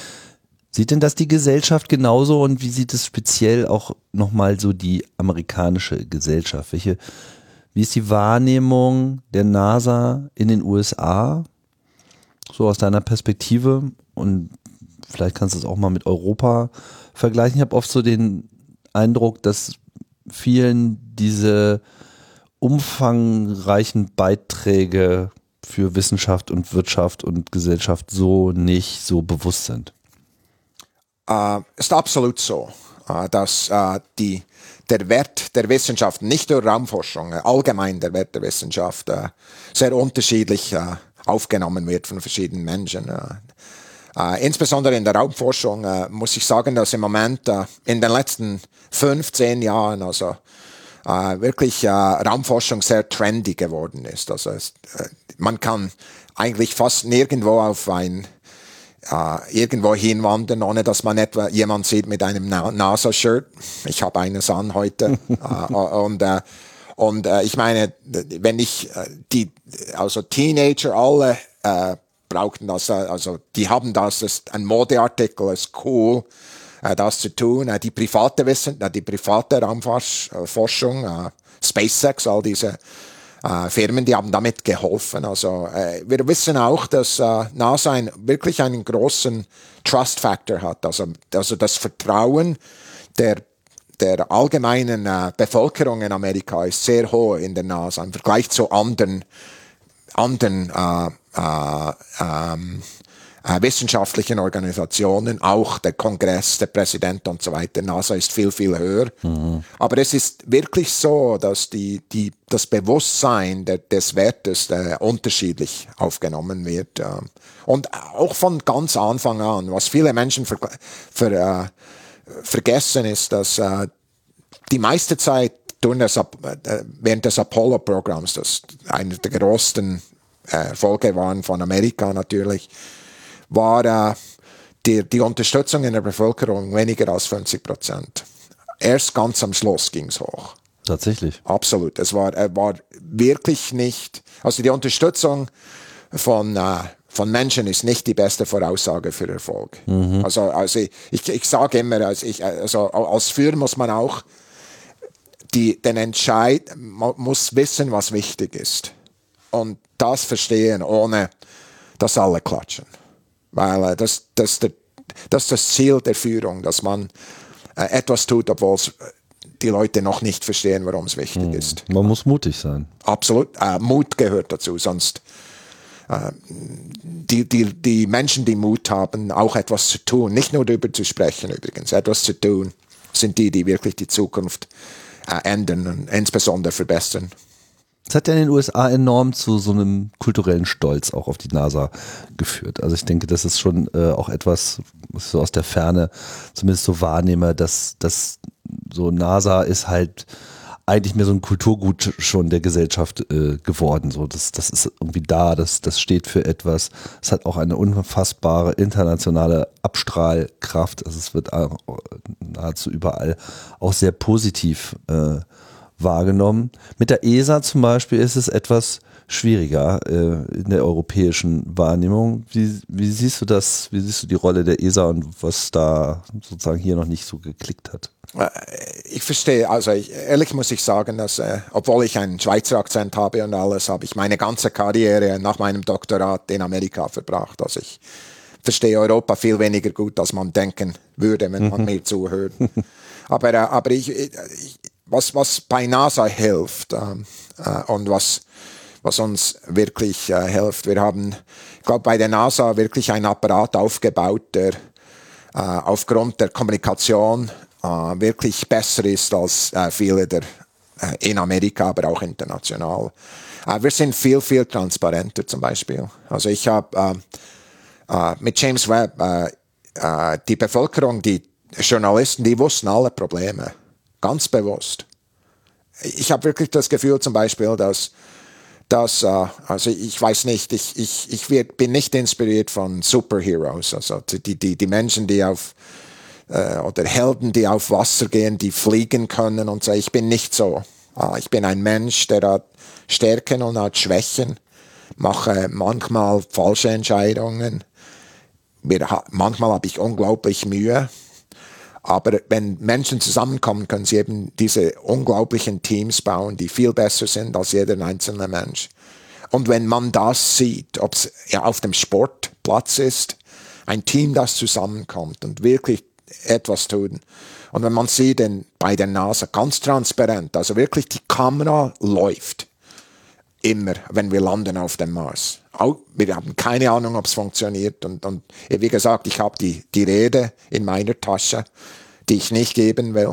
Sieht denn das die Gesellschaft genauso und wie sieht es speziell auch nochmal so die amerikanische Gesellschaft? Welche, wie ist die Wahrnehmung der NASA in den U S A? So aus deiner Perspektive, und vielleicht kannst du es auch mal mit Europa vergleichen. Ich habe oft so den Eindruck, dass vielen diese umfangreichen Beiträge für Wissenschaft und Wirtschaft und Gesellschaft so nicht so bewusst sind. Uh, ist absolut so, uh, dass uh, die, der Wert der Wissenschaft, nicht nur Raumforschung, uh, allgemein der Wert der Wissenschaft, uh, sehr unterschiedlich uh, aufgenommen wird von verschiedenen Menschen. Uh, uh, insbesondere in der Raumforschung uh, muss ich sagen, dass im Moment uh, in den letzten fünfzehn Jahren also uh, wirklich uh, Raumforschung sehr trendy geworden ist. Also es, uh, man kann eigentlich fast nirgendwo auf ein Uh, irgendwo hinwandern, ohne dass man etwa jemand sieht mit einem Na- NASA-Shirt. Ich habe eines an heute. uh, und uh, und uh, ich meine, wenn ich uh, die, also Teenager alle uh, brauchten das, uh, also die haben das, das ist ein Modeartikel, ist cool, uh, das zu tun. Uh, die private Wissen, uh, die private Raumforschung, uh, SpaceX, all diese Uh, Firmen, die haben damit geholfen. Also uh, wir wissen auch, dass uh, NASA ein, wirklich einen großen Trust-Factor hat. Also, also das Vertrauen der, der allgemeinen uh, Bevölkerung in Amerika ist sehr hoch in der NASA im Vergleich zu anderen, anderen uh, uh, um, uh, wissenschaftlichen Organisationen, auch der Kongress, der Präsident und so weiter. NASA ist viel, viel höher. Mhm. Aber es ist wirklich so, dass die, die, das Bewusstsein der, des Wertes äh, unterschiedlich aufgenommen wird. Äh, und auch von ganz Anfang an. Was viele Menschen ver, ver, äh, vergessen ist, dass äh, die meiste Zeit das, äh, während des Apollo-Programms, das einer der größten äh, Erfolge waren von Amerika natürlich, war äh, die, die Unterstützung in der Bevölkerung weniger als fünfzig Prozent. Erst ganz am Schluss ging es hoch. Tatsächlich? Absolut. Es war, äh, war wirklich nicht, also die Unterstützung von, äh, von Menschen ist nicht die beste Voraussage für Erfolg. Mhm. Also, also ich, ich, ich sage immer, also, ich, also als Führer muss man auch die, den Entscheid, man muss wissen, was wichtig ist. Und das verstehen, ohne dass alle klatschen. Weil äh, das, das, der, das ist das Ziel der Führung, dass man äh, etwas tut, obwohl die Leute noch nicht verstehen, warum es wichtig hm. ist. Man muss mutig sein. Absolut. Äh, Mut gehört dazu, sonst äh, die, die, die Menschen, die Mut haben, auch etwas zu tun, nicht nur darüber zu sprechen übrigens, etwas zu tun, sind die, die wirklich die Zukunft äh, ändern und insbesondere verbessern. Das hat ja in den U S A enorm zu so einem kulturellen Stolz auch auf die NASA geführt. Also ich denke, das ist schon äh, auch etwas, was ich so aus der Ferne zumindest so wahrnehme, dass, dass so NASA ist halt eigentlich mehr so ein Kulturgut schon der Gesellschaft äh, geworden. So, das, das ist irgendwie da, das, das steht für etwas. Es hat auch eine unfassbare internationale Abstrahlkraft. Also es wird auch nahezu überall auch sehr positiv äh, wahrgenommen. Mit der E S A zum Beispiel ist es etwas schwieriger äh, in der europäischen Wahrnehmung. Wie, wie siehst du das? Wie siehst du die Rolle der E S A und was da sozusagen hier noch nicht so geklickt hat? Ich verstehe, also ich, ehrlich muss ich sagen, dass äh, obwohl ich einen Schweizer Akzent habe und alles, habe ich meine ganze Karriere nach meinem Doktorat in Amerika verbracht. Also ich verstehe Europa viel weniger gut, als man denken würde, wenn man mir zuhört. Aber, äh, aber ich, ich, was, was bei NASA hilft ähm, äh, und was, was uns wirklich äh, hilft, wir haben, ich glaube, bei der NASA wirklich einen Apparat aufgebaut, der äh, aufgrund der Kommunikation Uh, wirklich besser ist als uh, viele der uh, in Amerika, aber auch international. Uh, wir sind viel, viel transparenter zum Beispiel. Also ich habe uh, uh, mit James Webb uh, uh, die Bevölkerung, die Journalisten, die wussten alle Probleme, ganz bewusst. Ich habe wirklich das Gefühl zum Beispiel, dass, dass uh, also ich weiß nicht, ich, ich, ich wird, bin nicht inspiriert von Superheroes, also die, die, die Menschen, die auf oder Helden, die auf Wasser gehen, die fliegen können und so. Ich bin nicht so. Ich bin ein Mensch, der hat Stärken und hat Schwächen, mache manchmal falsche Entscheidungen. Manchmal habe ich unglaublich Mühe. Aber wenn Menschen zusammenkommen, können sie eben diese unglaublichen Teams bauen, die viel besser sind als jeder einzelne Mensch. Und wenn man das sieht, ob es ja auf dem Sportplatz ist, ein Team, das zusammenkommt und wirklich etwas tun. Und wenn man sieht, denn bei der NASA ganz transparent, also wirklich die Kamera läuft immer, wenn wir landen auf dem Mars. Auch, wir haben keine Ahnung, ob es funktioniert. Und, und wie gesagt, ich habe die, die Rede in meiner Tasche, die ich nicht geben will.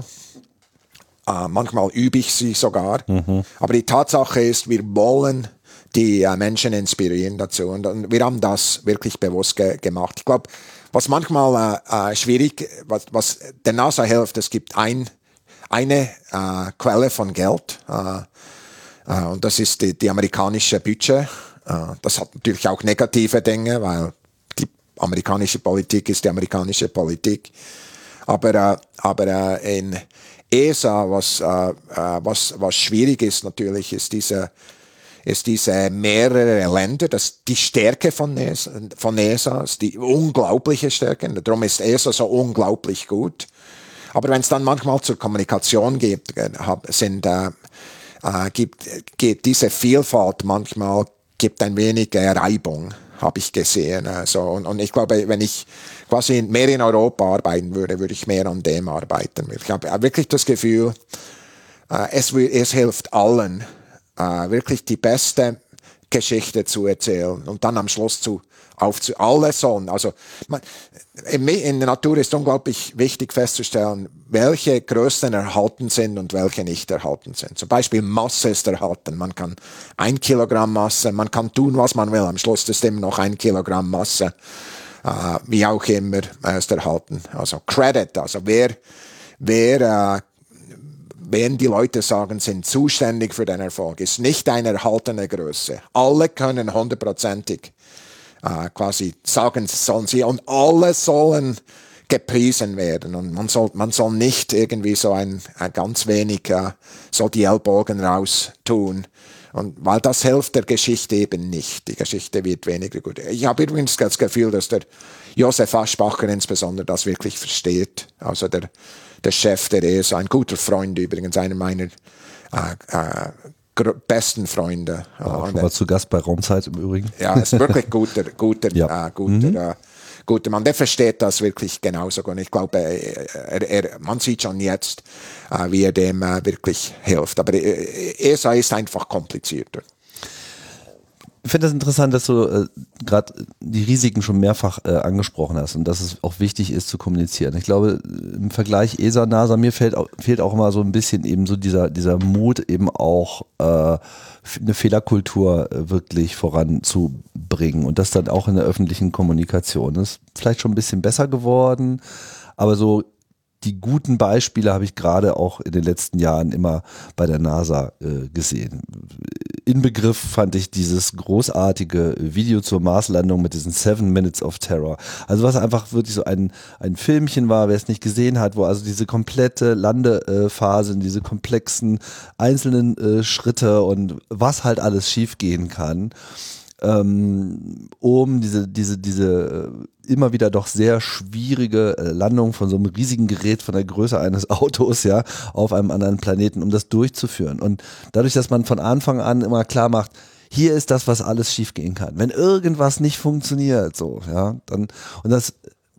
Äh, manchmal übe ich sie sogar. Mhm. Aber die Tatsache ist, wir wollen die äh, Menschen inspirieren dazu. Und, und wir haben das wirklich bewusst ge gemacht. Ich glaube, was manchmal äh, äh, schwierig, was, was der NASA hilft, es gibt ein, eine äh, Quelle von Geld äh, äh, und das ist die, die amerikanische Budget. Äh, das hat natürlich auch negative Dinge, weil die amerikanische Politik ist die amerikanische Politik. Aber, äh, aber äh, in E S A, was, äh, was, was schwierig ist natürlich, ist diese ist diese mehrere Länder, das die Stärke von E S A, von E S A ist die unglaubliche Stärke. Darum ist E S A so unglaublich gut. Aber wenn es dann manchmal zur Kommunikation geht, sind, äh, äh, gibt, geht diese Vielfalt manchmal gibt ein wenig äh, Reibung, habe ich gesehen. Also, und, und ich glaube, wenn ich quasi mehr in Europa arbeiten würde, würde ich mehr an dem arbeiten. Ich habe wirklich das Gefühl, äh, es, es hilft allen, Uh, wirklich die beste Geschichte zu erzählen und dann am Schluss zu aufzu alle sollen. Also man, in, in der Natur ist unglaublich wichtig festzustellen, welche Größen erhalten sind und welche nicht erhalten sind. Zum Beispiel Masse ist erhalten. Man kann ein Kilogramm Masse, man kann tun, was man will. Am Schluss ist immer noch ein Kilogramm Masse. Uh, wie auch immer uh, ist erhalten. Also Credit, also wer, wer uh, wenn die Leute sagen, sind zuständig für den Erfolg, ist nicht eine erhaltene Größe. Alle können hundertprozentig äh, quasi sagen, sollen sie, und alle sollen gepriesen werden. Und man soll, man soll nicht irgendwie so ein, ein ganz wenig, äh, so die Ellbogen raus tun. Und weil das hilft der Geschichte eben nicht. Die Geschichte wird weniger gut. Ich habe übrigens das Gefühl, dass der Josef Aschbacher insbesondere das wirklich versteht. Also der Der Chef der E S A, ein guter Freund übrigens, einer meiner äh, äh, besten Freunde. War auch schon mal zu Gast bei Raumzeit im Übrigen. Ja, ist wirklich guter, guter, ja. äh, guter, mhm. äh, guter Mann. Der versteht das wirklich genauso gut. Ich glaube, er, er, man sieht schon jetzt, äh, wie er dem äh, wirklich hilft. Aber äh, E S A ist einfach komplizierter. Ich finde das interessant, dass du äh, gerade die Risiken schon mehrfach äh, angesprochen hast und dass es auch wichtig ist zu kommunizieren. Ich glaube, im Vergleich E S A, NASA, mir fehlt auch, fehlt auch immer so ein bisschen eben so dieser, dieser Mut, eben auch äh, eine Fehlerkultur äh, wirklich voranzubringen und das dann auch in der öffentlichen Kommunikation. Das ist vielleicht schon ein bisschen besser geworden, aber so die guten Beispiele habe ich gerade auch in den letzten Jahren immer bei der NASA äh, gesehen. Inbegriff fand ich dieses großartige Video zur Marslandung mit diesen Seven Minutes of Terror. Also was einfach wirklich so ein, ein Filmchen war, wer es nicht gesehen hat, wo also diese komplette Landephase, diese komplexen einzelnen äh, Schritte und was halt alles schiefgehen kann, ähm, um diese, diese, diese äh, immer wieder doch sehr schwierige äh, Landung von so einem riesigen Gerät von der Größe eines Autos, ja, auf einem anderen Planeten, um das durchzuführen. Und dadurch, dass man von Anfang an immer klar macht, hier ist das, was alles schiefgehen kann. Wenn irgendwas nicht funktioniert, so, ja, dann, und das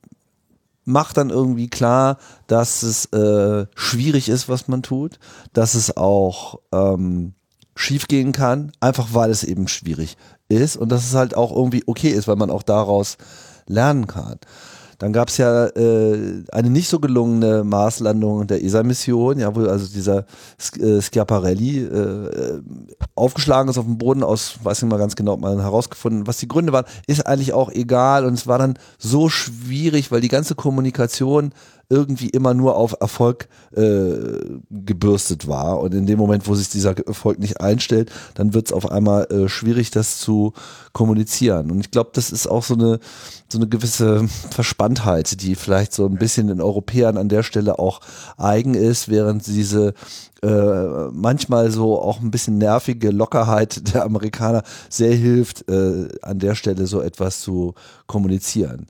macht dann irgendwie klar, dass es äh, schwierig ist, was man tut, dass es auch ähm, schiefgehen kann, einfach weil es eben schwierig ist und dass es halt auch irgendwie okay ist, weil man auch daraus lernen kann. Dann gab es ja äh, eine nicht so gelungene Marslandung der E S A-Mission, ja, wo also dieser äh, Schiaparelli äh, aufgeschlagen ist auf dem Boden aus, weiß nicht mal ganz genau, ob man herausgefunden, was die Gründe waren, ist eigentlich auch egal und es war dann so schwierig, weil die ganze Kommunikation irgendwie immer nur auf Erfolg äh, gebürstet war und in dem Moment, wo sich dieser Erfolg nicht einstellt, dann wird es auf einmal äh, schwierig, das zu kommunizieren. Und ich glaube, das ist auch so eine so eine gewisse Verspanntheit, die vielleicht so ein bisschen den Europäern an der Stelle auch eigen ist, während diese äh, manchmal so auch ein bisschen nervige Lockerheit der Amerikaner sehr hilft, äh, an der Stelle so etwas zu kommunizieren.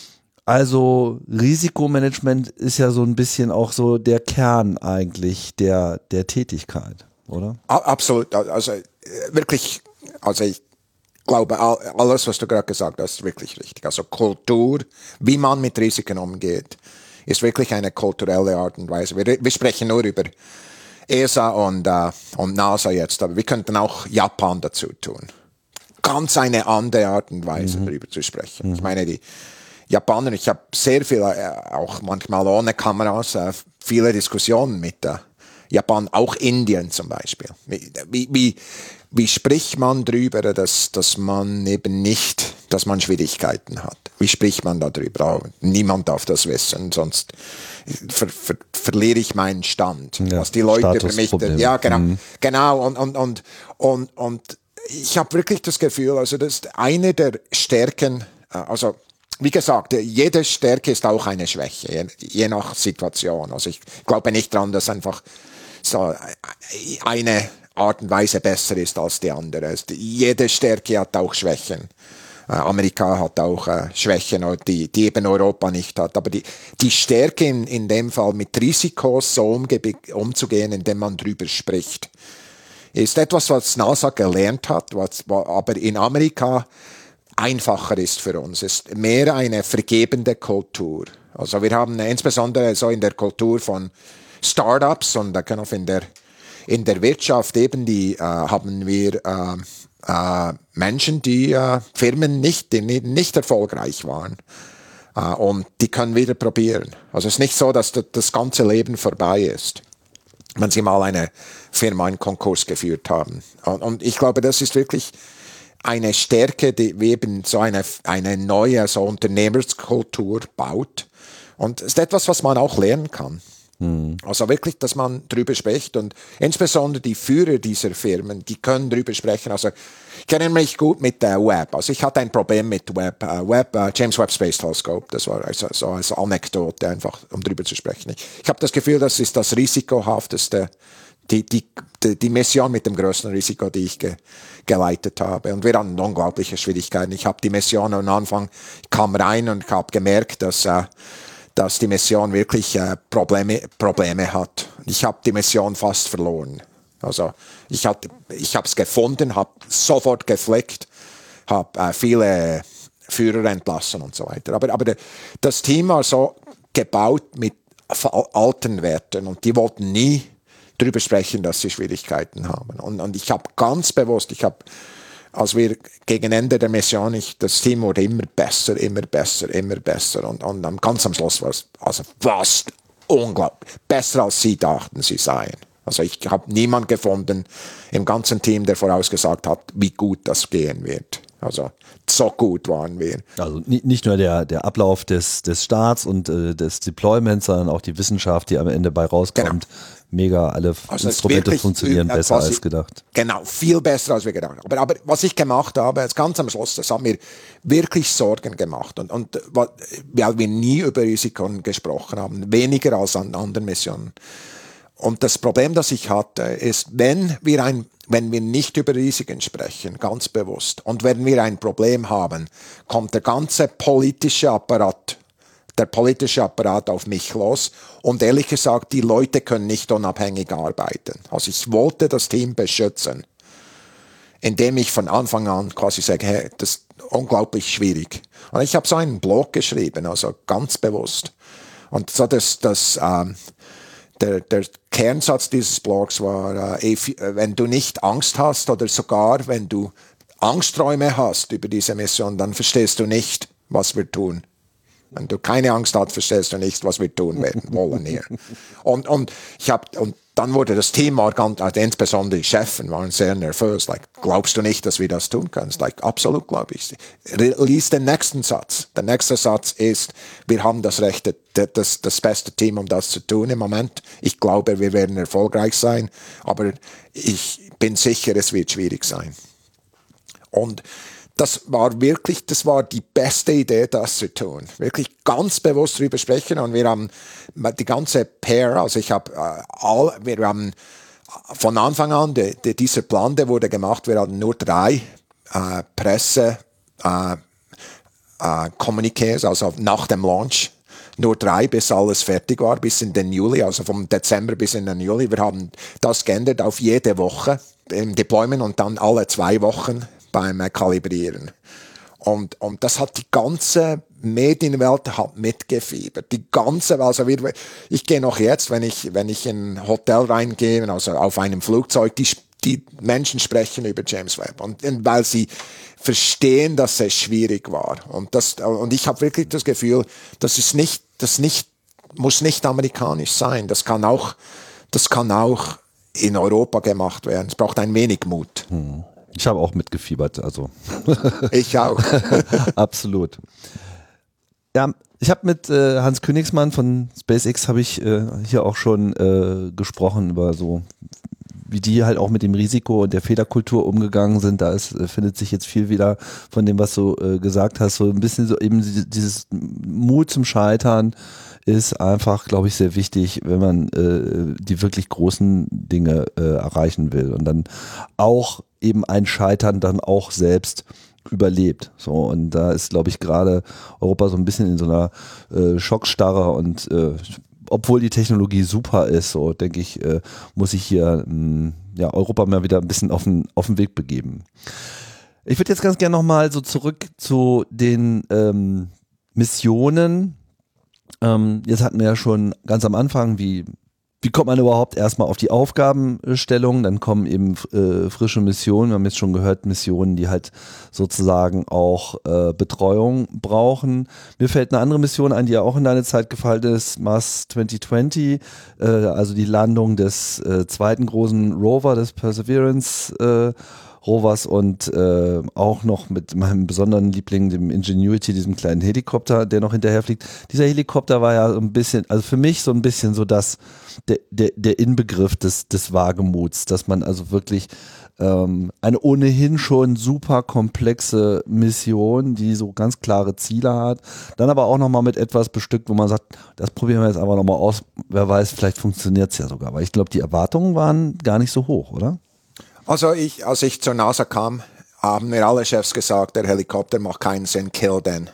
Also Risikomanagement ist ja so ein bisschen auch so der Kern eigentlich der, der Tätigkeit, oder? Absolut, also wirklich, also ich glaube, alles, was du gerade gesagt hast, ist wirklich richtig. Also Kultur, wie man mit Risiken umgeht, ist wirklich eine kulturelle Art und Weise. Wir, wir sprechen nur über E S A und, uh, und NASA jetzt, aber wir könnten auch Japan dazu tun. Ganz eine andere Art und Weise, mhm. darüber zu sprechen. Mhm. Ich meine, die Japaner, ich habe sehr viel, äh, auch manchmal ohne Kameras, äh, viele Diskussionen mit äh, Japan, auch Indien zum Beispiel. Wie, wie, wie spricht man darüber, dass, dass man eben nicht, dass man Schwierigkeiten hat? Wie spricht man darüber? Oh, niemand darf das wissen, sonst ver, ver, verliere ich meinen Stand. Ja, was die Leute für mich, ja, genau, mhm. genau, und, und, und, und, und ich habe wirklich das Gefühl, also das ist eine der Stärken, also wie gesagt, jede Stärke ist auch eine Schwäche, je, je nach Situation. Also ich glaube nicht dran, dass einfach so eine Art und Weise besser ist als die andere. Jede Stärke hat auch Schwächen. Amerika hat auch äh, Schwächen, die, die eben Europa nicht hat. Aber die, die Stärke in, in dem Fall mit Risikos so umge- umzugehen, indem man drüber spricht, ist etwas, was NASA gelernt hat, was aber in Amerika einfacher ist für uns. Es ist mehr eine vergebende Kultur. Also wir haben insbesondere so in der Kultur von Startups und auch in der, in der Wirtschaft eben, die äh, haben wir äh, äh, Menschen, die äh, Firmen nicht, die nicht erfolgreich waren. Äh, und die können wieder probieren. Also es ist nicht so, dass das, das ganze Leben vorbei ist, wenn sie mal eine Firma in Konkurs geführt haben. Und, und ich glaube, das ist wirklich eine Stärke, die eben so eine, eine neue so Unternehmenskultur baut. Und es ist etwas, was man auch lernen kann. Hm. Also wirklich, dass man drüber spricht und insbesondere die Führer dieser Firmen, die können drüber sprechen. Also ich kenne mich gut mit der Webb. Also ich hatte ein Problem mit Webb. Uh, Webb, uh, James Webb Space Telescope. Das war also so als Anekdote einfach, um drüber zu sprechen. Ich, ich habe das Gefühl, das ist das risikohafteste, die, die, die, die Mission mit dem größten Risiko, die ich ge, geleitet habe. Und wir hatten unglaubliche Schwierigkeiten. Ich habe die Mission am Anfang, ich kam rein und habe gemerkt, dass uh, dass die Mission wirklich äh, Probleme, Probleme hat. Ich habe die Mission fast verloren. Also ich habe ich habe es gefunden, habe sofort gefleckt, habe äh, viele Führer entlassen und so weiter. Aber, aber de, das Team war so gebaut mit alten Werten und die wollten nie darüber sprechen, dass sie Schwierigkeiten haben. Und, und ich habe ganz bewusst, ich habe als wir gegen Ende der Mission, ich, das Team wurde immer besser, immer besser, immer besser. Und, und ganz am Schluss war es also fast unglaublich. Besser als sie dachten, sie seien. Also ich habe niemanden gefunden im ganzen Team, der vorausgesagt hat, wie gut das gehen wird. Also so gut waren wir. Also nicht nur der, der Ablauf des, des Starts und äh, des Deployments, sondern auch die Wissenschaft, die am Ende bei rauskommt. Genau. Mega, alle also Instrumente wirklich, funktionieren besser quasi, als gedacht. Genau, viel besser als wir gedacht haben. Aber, aber was ich gemacht habe, jetzt ganz am Schluss, das hat mir wirklich Sorgen gemacht. Und, und weil wir nie über Risiken gesprochen haben, weniger als an anderen Missionen. Und das Problem, das ich hatte, ist, wenn wir ein, wenn wir nicht über Risiken sprechen, ganz bewusst, und wenn wir ein Problem haben, kommt der ganze politische Apparat, der politische Apparat auf mich los. Und ehrlich gesagt, die Leute können nicht unabhängig arbeiten. Also ich wollte das Team beschützen, indem ich von Anfang an quasi sage, hey, das ist unglaublich schwierig. Und ich habe so einen Blog geschrieben, also ganz bewusst. Und so das, das, ähm, Der, der Kernsatz dieses Blogs war, äh, wenn du nicht Angst hast oder sogar wenn du Angstträume hast über diese Mission, dann verstehst du nicht, was wir tun. Wenn du keine Angst hast, verstehst du nicht, was wir tun werden wollen hier. Und, und ich habe, und dann wurde das Team, also insbesondere die Chefin, waren sehr nervös. Like, glaubst du nicht, dass wir das tun können? Like, absolut glaube ich. Lies den nächsten Satz. Der nächste Satz ist, wir haben das Recht, das, das beste Team, um das zu tun im Moment. Ich glaube, wir werden erfolgreich sein, aber ich bin sicher, es wird schwierig sein. Und das war wirklich, das war die beste Idee, das zu tun. Wirklich ganz bewusst drüber sprechen. Und wir haben die ganze Pair, also ich habe äh, all, wir haben von Anfang an, de, de, dieser Plan, der wurde gemacht, wir hatten nur drei äh, Presse, äh, äh, Kommuniqués, also nach dem Launch. Nur drei, bis alles fertig war, bis in den Juli, also vom Dezember bis in den Juli. Wir haben das geändert auf jede Woche im Deployment und dann alle zwei Wochen beim Kalibrieren. Und, und das hat die ganze Medienwelt hat mitgefiebert. Die ganze, also wir, ich gehe noch jetzt, wenn ich, wenn ich in ein Hotel reingehe, also auf einem Flugzeug, die, die Menschen sprechen über James Webb. Und, und weil sie verstehen, dass es schwierig war. Und das, und ich habe wirklich das Gefühl, das ist nicht, das nicht, muss nicht amerikanisch sein. Das kann auch, das kann auch in Europa gemacht werden. Es braucht ein wenig Mut. Hm. Ich habe auch mitgefiebert, also. Ich auch. Absolut. Ja, ich habe mit äh, Hans Königsmann von SpaceX habe ich äh, hier auch schon äh, gesprochen über so, wie die halt auch mit dem Risiko und der Fehlerkultur umgegangen sind. Da ist, äh, findet sich jetzt viel wieder von dem, was du äh, gesagt hast, so ein bisschen so eben dieses Mut zum Scheitern ist einfach, glaube ich, sehr wichtig, wenn man äh, die wirklich großen Dinge äh, erreichen will und dann auch eben ein Scheitern dann auch selbst überlebt. So, und da ist, glaube ich, gerade Europa so ein bisschen in so einer äh, Schockstarre und äh, obwohl die Technologie super ist, so denke ich, äh, muss ich hier mh, ja, Europa mal wieder ein bisschen auf den, auf den Weg begeben. Ich würde jetzt ganz gerne nochmal so zurück zu den ähm, Missionen. Ähm, jetzt hatten wir ja schon ganz am Anfang, wie Wie kommt man überhaupt erstmal auf die Aufgabenstellung? Dann kommen eben äh, frische Missionen. Wir haben jetzt schon gehört, Missionen, die halt sozusagen auch äh, Betreuung brauchen. Mir fällt eine andere Mission ein, die ja auch in deine Zeit gefallen ist, Mars zwanzig zwanzig, äh, also die Landung des äh, zweiten großen Rover, des Perseverance äh, Rovers und äh, auch noch mit meinem besonderen Liebling, dem Ingenuity, diesem kleinen Helikopter, der noch hinterherfliegt. Dieser Helikopter war ja so ein bisschen, also für mich so ein bisschen so das, der, der, der Inbegriff des, des Wagemuts, dass man also wirklich ähm, eine ohnehin schon super komplexe Mission, die so ganz klare Ziele hat, dann aber auch nochmal mit etwas bestückt, wo man sagt, das probieren wir jetzt einfach nochmal aus, wer weiß, vielleicht funktioniert es ja sogar, weil ich glaube, die Erwartungen waren gar nicht so hoch, oder? Also ich, als ich zur NASA kam, haben mir alle Chefs gesagt, der Helikopter macht keinen Sinn, kill den.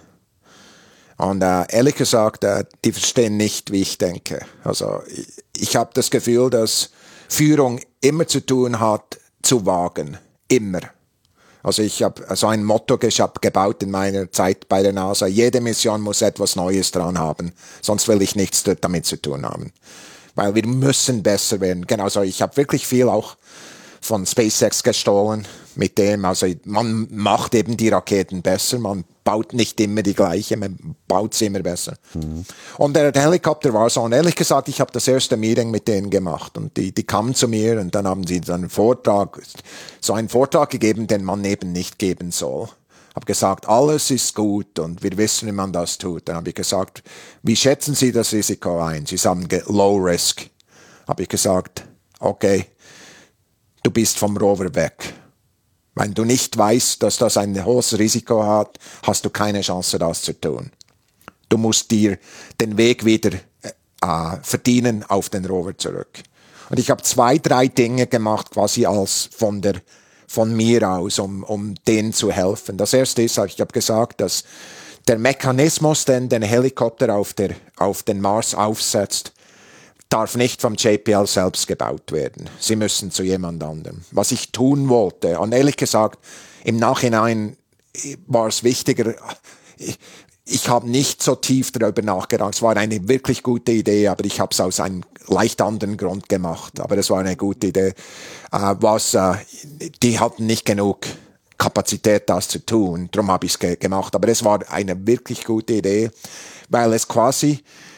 Und äh, ehrlich gesagt, äh, die verstehen nicht, wie ich denke. Also ich, ich habe das Gefühl, dass Führung immer zu tun hat, zu wagen. Immer. Also ich habe so ein Motto gebaut in meiner Zeit bei der NASA. Jede Mission muss etwas Neues dran haben, sonst will ich nichts damit zu tun haben. Weil wir müssen besser werden. Genau, also ich habe wirklich viel auch von SpaceX gestohlen. Mit dem, also man macht eben die Raketen besser, man baut nicht immer die gleiche, man baut sie immer besser. Mhm. Und der, der Helikopter war so, und ehrlich gesagt, ich habe das erste Meeting mit denen gemacht und die, die kamen zu mir und dann haben sie so einen Vortrag, so einen Vortrag gegeben, den man eben nicht geben soll. Habe gesagt, alles ist gut und wir wissen, wie man das tut. Dann habe ich gesagt, wie schätzen Sie das Risiko ein? Sie sagen, low risk. Habe ich gesagt, okay, du bist vom Rover weg. Wenn du nicht weißt, dass das ein hohes Risiko hat, hast du keine Chance, das zu tun. Du musst dir den Weg wieder äh, verdienen auf den Rover zurück. Und ich habe zwei, drei Dinge gemacht, quasi als von der von mir aus, um, um denen zu helfen. Das erste ist, ich habe gesagt, dass der Mechanismus, den der Helikopter auf, der, auf den Mars aufsetzt, darf nicht vom J P L selbst gebaut werden. Sie müssen zu jemand anderem. Was ich tun wollte, und ehrlich gesagt, im Nachhinein war es wichtiger, ich, ich habe nicht so tief darüber nachgedacht. Es war eine wirklich gute Idee, aber ich habe es aus einem leicht anderen Grund gemacht. Aber es war eine gute Idee. Äh, was, äh, die hatten nicht genug Kapazität, das zu tun. Darum habe ich es ge gemacht. Aber es war eine wirklich gute Idee, weil es quasi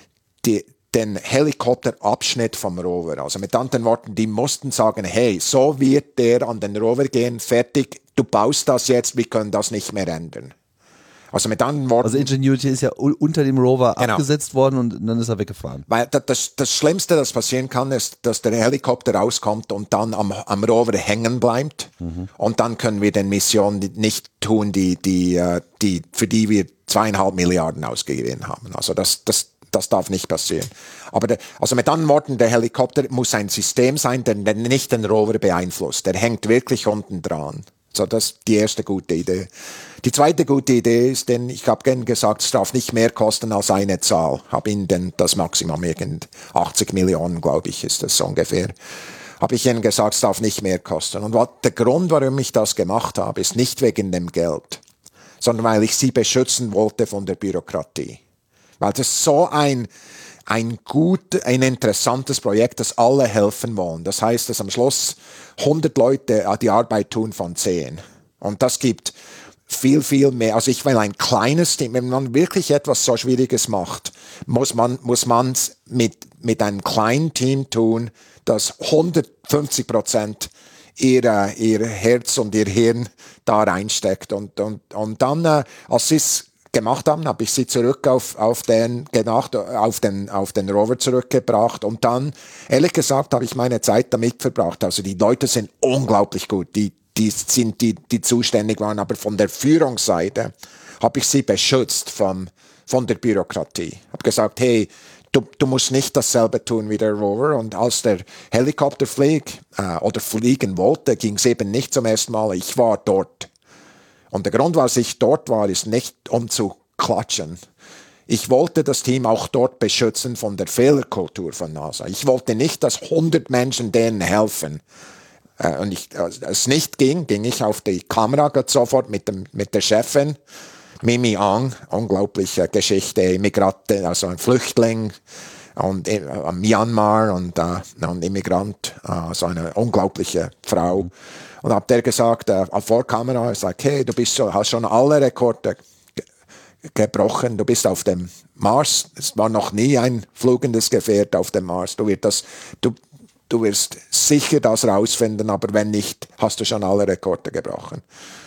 die den Helikopterabschnitt vom Rover. Also mit anderen Worten, die mussten sagen, hey, so wird der an den Rover gehen, fertig, du baust das jetzt, wir können das nicht mehr ändern. Also mit anderen Worten. Also Ingenuity ist ja unter dem Rover genau. abgesetzt worden und dann ist er weggefahren. Weil das, das Schlimmste, das passieren kann, ist, dass der Helikopter rauskommt und dann am, am Rover hängen bleibt. Mhm. Und dann können wir den Missionen nicht tun, die, die, die, für die wir zweieinhalb Milliarden ausgegeben haben. Also das, das, Das darf nicht passieren. Aber der, also mit anderen Worten, der Helikopter muss ein System sein, der nicht den Rover beeinflusst. Der hängt wirklich unten dran. So, das ist die erste gute Idee. Die zweite gute Idee ist, denn ich habe gerne gesagt, es darf nicht mehr kosten als eine Zahl. Habe Ihnen denn das Maximum, irgend achtzig Millionen, glaube ich, ist das so ungefähr. Habe ich Ihnen gesagt, es darf nicht mehr kosten. Und was, der Grund, warum ich das gemacht habe, ist nicht wegen dem Geld, sondern weil ich Sie beschützen wollte von der Bürokratie. Weil das ist so ein, ein gut, ein interessantes Projekt, das alle helfen wollen. Das heißt, dass am Schluss hundert Leute die Arbeit tun von zehn. Und das gibt viel, viel mehr. Also ich will ein kleines Team. Wenn man wirklich etwas so Schwieriges macht, muss man, muss man es mit, mit einem kleinen Team tun, das hundertfünfzig Prozent ihr, ihr Herz und ihr Hirn da reinsteckt. Und, und, und dann, äh, als sie es gemacht haben, habe ich sie zurück auf, auf, den, gedacht, auf, den, auf den Rover zurückgebracht und dann, ehrlich gesagt, habe ich meine Zeit damit verbracht. Also die Leute sind unglaublich gut, die, die sind die, die zuständig waren, aber von der Führungsseite habe ich sie beschützt vom, von der Bürokratie. Habe gesagt, hey, du, du musst nicht dasselbe tun wie der Rover. Und als der Helikopter fliegt äh, oder fliegen wollte, ging es eben nicht zum ersten Mal. Ich war dort. Und der Grund, was ich dort war, ist nicht, um zu klatschen. Ich wollte das Team auch dort beschützen von der Fehlerkultur von NASA. Ich wollte nicht, dass hundert Menschen denen helfen. Äh, und ich, als es nicht ging, ging ich auf die Kamera sofort mit, dem, mit der Chefin, Mimi Ang, unglaubliche Geschichte, Immigrante, also ein Flüchtling, und äh, Myanmar und äh, ein Immigrant, äh, also eine unglaubliche Frau. Und hab der gesagt, äh, vor Kamera, ich sag, hey, du bist so, hast schon alle Rekorde ge gebrochen, du bist auf dem Mars, es war noch nie ein flugendes Gefährt auf dem Mars, du wirst das, du, du wirst sicher das rausfinden, aber wenn nicht, hast du schon alle Rekorde gebrochen.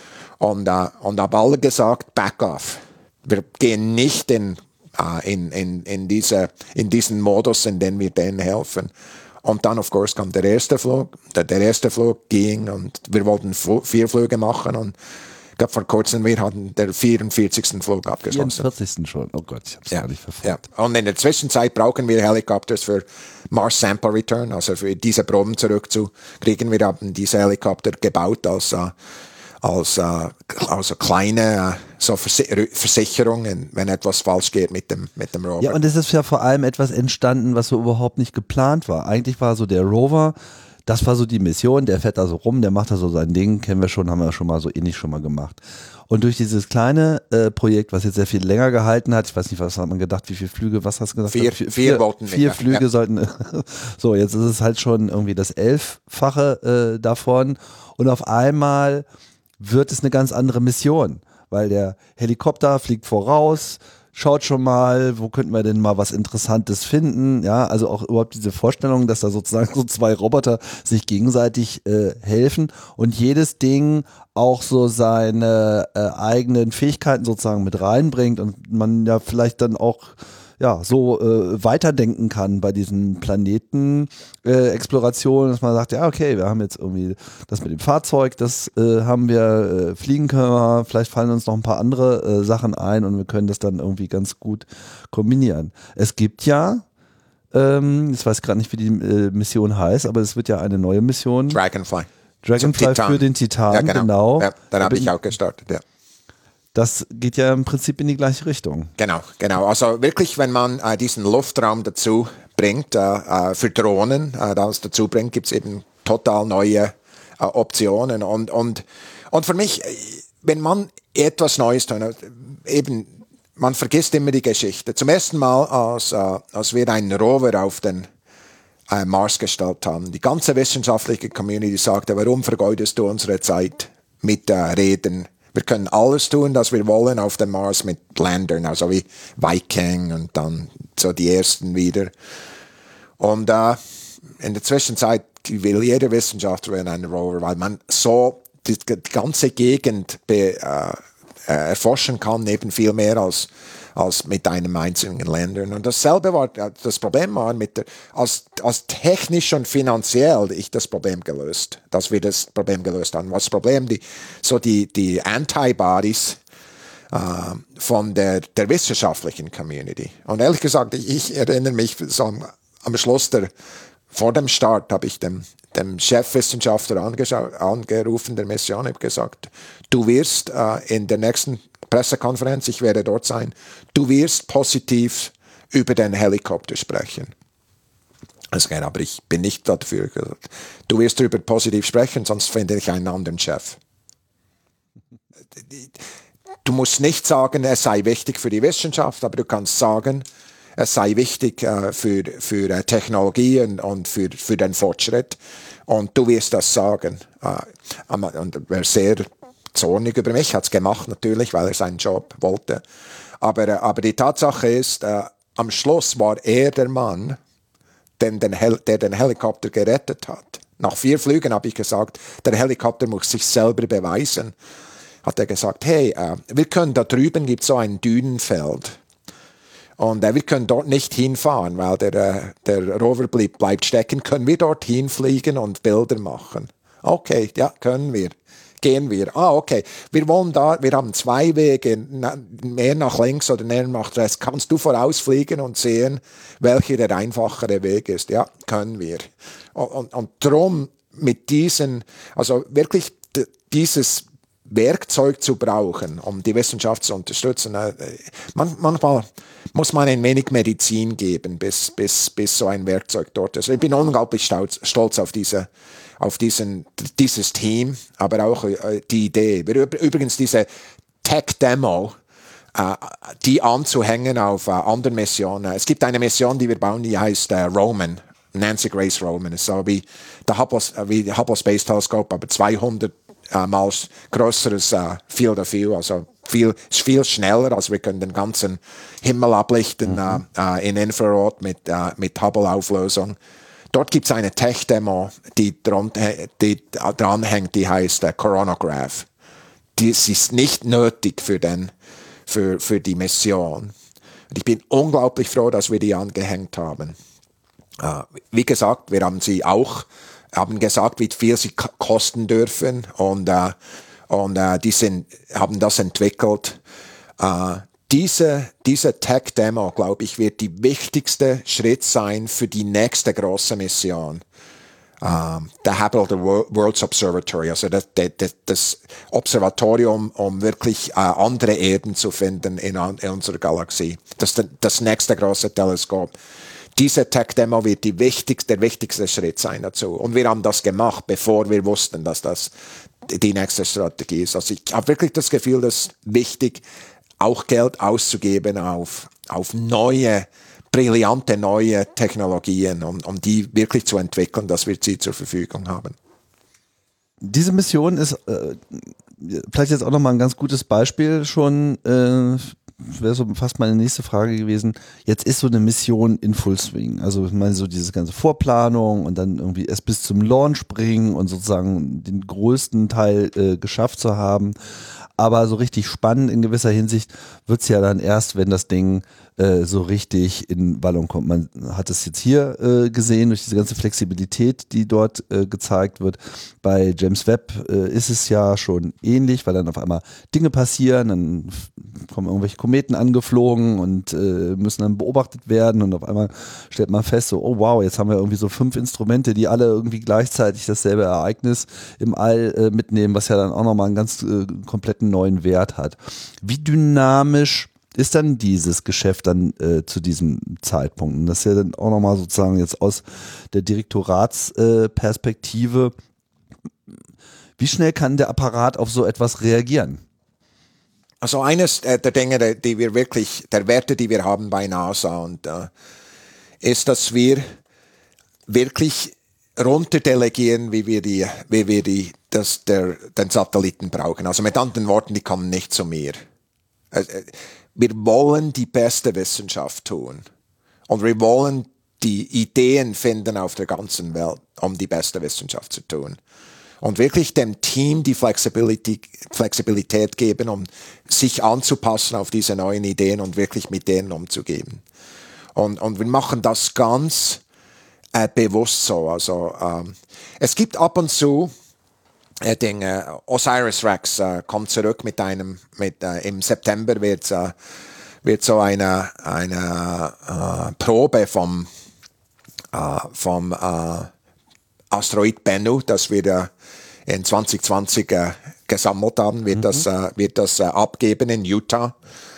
Und, äh, und hab alle gesagt, back off. Wir gehen nicht in, äh, in, in, in, diese, in diesen Modus, in dem wir denen helfen. Und dann, of course, kam der erste Flug. Der, der erste Flug ging und wir wollten vier Flüge machen und ich glaube, vor kurzem, wir hatten den vierundvierzigsten Flug abgeschlossen. vierundvierzigsten schon, oh Gott, ich habe es ja, gar nicht verfolgt. Ja. Und in der Zwischenzeit brauchen wir Helikopters für Mars Sample Return, also für diese Proben zurückzukriegen. Wir haben diese Helikopter gebaut als, äh, als äh, also kleine äh, so Versicherungen, wenn etwas falsch geht mit dem, mit dem Rover. Ja, und es ist ja vor allem etwas entstanden, was so überhaupt nicht geplant war. Eigentlich war so der Rover das war so die Mission, der fährt da so rum, der macht da so sein Ding, kennen wir schon, haben wir schon mal so ähnlich schon mal gemacht. Und durch dieses kleine äh, Projekt, was jetzt sehr viel länger gehalten hat, ich weiß nicht, was hat man gedacht, wie viele Flüge, was hast du gesagt? Vier, vier, vier, vier, vier Flüge ja. sollten, so jetzt ist es halt schon irgendwie das Elffache äh, davon und auf einmal wird es eine ganz andere Mission, weil der Helikopter fliegt voraus, schaut schon mal, wo könnten wir denn mal was Interessantes finden, ja, also auch überhaupt diese Vorstellung, dass da sozusagen so zwei Roboter sich gegenseitig äh, helfen und jedes Ding auch so seine äh, eigenen Fähigkeiten sozusagen mit reinbringt und man ja vielleicht dann auch ja so äh, weiterdenken kann bei diesen Planeten-Explorationen, äh, dass man sagt, ja okay, wir haben jetzt irgendwie das mit dem Fahrzeug, das äh, haben wir, äh, fliegen können wir, vielleicht fallen uns noch ein paar andere äh, Sachen ein und wir können das dann irgendwie ganz gut kombinieren. Es gibt ja, ähm, ich weiß gerade nicht, wie die äh, Mission heißt, aber es wird ja eine neue Mission. Dragonfly. Dragonfly für den Titan, ja, genau. genau. Ja, dann habe ich auch gestartet, ja. Das geht ja im Prinzip in die gleiche Richtung. Genau, genau. Also wirklich, wenn man äh, diesen Luftraum dazu bringt, äh, für Drohnen, äh, das dazu bringt, gibt es eben total neue äh, Optionen. Und, und, und für mich, wenn man etwas Neues tut, eben, man vergisst immer die Geschichte. Zum ersten Mal, als, äh, als wir einen Rover auf den äh, Mars gestellt haben, die ganze wissenschaftliche Community sagte, warum vergeudest du unsere Zeit mit äh, Reden? Wir können alles tun, was wir wollen auf dem Mars mit Landern, also wie Viking und dann so die ersten wieder. Und äh, in der Zwischenzeit will jeder Wissenschaftler in einen Rover, weil man so die, die ganze Gegend be, äh, erforschen kann, eben viel mehr als, als mit einem einzelnen Lander. Und dasselbe war, das Problem war mit der, als, als technisch und finanziell ich das Problem gelöst, dass wir das Problem gelöst haben. Was das Problem, die, so die, die Antibodies äh, von der, der wissenschaftlichen Community. Und ehrlich gesagt, ich, ich erinnere mich so am, am Schluss der, vor dem Start habe ich dem, dem Chefwissenschaftler angerufen, der Mission, habe gesagt, du wirst äh, in der nächsten Pressekonferenz, ich werde dort sein, du wirst positiv über den Helikopter sprechen. Also, aber ich bin nicht dafür. Du wirst darüber positiv sprechen, sonst finde ich einen anderen Chef. Du musst nicht sagen, es sei wichtig für die Wissenschaft, aber du kannst sagen, es sei wichtig äh, für, für äh, Technologie und, und für, für den Fortschritt. Und du wirst das sagen. Äh, und er war sehr zornig über mich, hat es gemacht natürlich, weil er seinen Job wollte. Aber, äh, aber die Tatsache ist, äh, am Schluss war er der Mann, den, den Hel- der den Helikopter gerettet hat. Nach vier Flügen habe ich gesagt, der Helikopter muss sich selber beweisen. Hat er gesagt, hey, äh, wir können da drüben, gibt so ein Dünenfeld. Und äh, wir können dort nicht hinfahren, weil der, äh, der Rover blieb, bleibt stecken. Können wir dort hinfliegen und Bilder machen? Okay, ja, können wir. Gehen wir. Ah, okay. Wir wollen da, wir haben zwei Wege, na, mehr nach links oder mehr nach rechts. Kannst du vorausfliegen und sehen, welcher der einfachere Weg ist? Ja, können wir. Und, und, und darum mit diesen, also wirklich d- dieses Werkzeug zu brauchen, um die Wissenschaft zu unterstützen. Man, manchmal muss man ein wenig Medizin geben, bis, bis, bis so ein Werkzeug dort ist. Ich bin unglaublich stolz, stolz auf, diese, auf diesen, dieses Team, aber auch äh, die Idee. Übrigens diese Tech-Demo, äh, die anzuhängen auf äh, anderen Missionen. Es gibt eine Mission, die wir bauen, die heißt äh, Roman. Nancy Grace Roman. Es ist so wie der Hubble, wie Hubble Space Telescope, aber zweihundert Uh, mal größeres uh, Field of View, also viel, viel schneller, also wir können den ganzen Himmel ablichten mhm. uh, uh, in Infrarot mit, uh, mit Hubble-Auflösung. Dort gibt es eine Tech-Demo, die, dran, die dranhängt, die heißt uh, Coronagraph. Das ist nicht nötig für, den, für, für die Mission. Und ich bin unglaublich froh, dass wir die angehängt haben. Uh, wie gesagt, wir haben sie auch haben gesagt, wie viel sie k- kosten dürfen und, äh, und äh, die sind, haben das entwickelt. Äh, diese, diese Tech-Demo, glaube ich, wird die wichtigste Schritt sein für die nächste große Mission. Uh, der Hubble, the World's Observatory, also das, das, das Observatorium, um wirklich uh, andere Erden zu finden in, in unserer Galaxie. Das ist das nächste große Teleskop. diese Tech-Demo wird die wichtigste, der wichtigste Schritt sein dazu. Und wir haben das gemacht, bevor wir wussten, dass das die nächste Strategie ist. Also ich habe wirklich das Gefühl, dass es wichtig auch Geld auszugeben auf, auf neue, brillante neue Technologien, um, um die wirklich zu entwickeln, dass wir sie zur Verfügung haben. Diese Mission ist äh, vielleicht jetzt auch nochmal ein ganz gutes Beispiel schon, äh, wäre so fast meine nächste Frage gewesen. Jetzt ist so eine Mission in Full Swing. Also ich meine so diese ganze Vorplanung und dann irgendwie erst bis zum Launch bringen und sozusagen den größten Teil äh, geschafft zu haben. Aber so richtig spannend in gewisser Hinsicht wird's ja dann erst, wenn das Ding äh, so richtig in Wallung kommt. Man hat es jetzt hier äh, gesehen durch diese ganze Flexibilität, die dort äh, gezeigt wird. Bei James Webb äh, ist es ja schon ähnlich, weil dann auf einmal Dinge passieren, dann kommen irgendwelche Kometen angeflogen und äh, müssen dann beobachtet werden und auf einmal stellt man fest, so, oh wow, jetzt haben wir irgendwie so fünf Instrumente, die alle irgendwie gleichzeitig dasselbe Ereignis im All äh, mitnehmen, was ja dann auch nochmal einen ganz äh, kompletten neuen Wert hat. Wie dynamisch ist dann dieses Geschäft dann äh, zu diesem Zeitpunkt? Und das ist ja dann auch nochmal sozusagen jetzt aus der Direktoratsperspektive, äh, wie schnell kann der Apparat auf so etwas reagieren? Also eines der Dinge, die wir wirklich, der Werte, die wir haben bei NASA, und äh, ist, dass wir wirklich runterdelegieren, wie wir die, wie wir die, das, der, den Satelliten brauchen. Also mit anderen Worten, die kommen nicht zu mir. Also, wir wollen die beste Wissenschaft tun. Und wir wollen die Ideen finden auf der ganzen Welt, um die beste Wissenschaft zu tun. Und wirklich dem Team die Flexibilität, Flexibilität geben, um sich anzupassen auf diese neuen Ideen und wirklich mit denen umzugehen. Und, und wir machen das ganz äh, bewusst so. Also ähm, es gibt ab und zu äh, Dinge. OSIRIS-REx äh, kommt zurück mit einem, mit äh, im September wird äh, wird so eine eine äh, Probe vom äh, vom äh, Asteroid Bennu, das wir äh, in zwanzig zwanzig äh, gesammelt haben, wird mhm. das, äh, wird das äh, abgeben in Utah.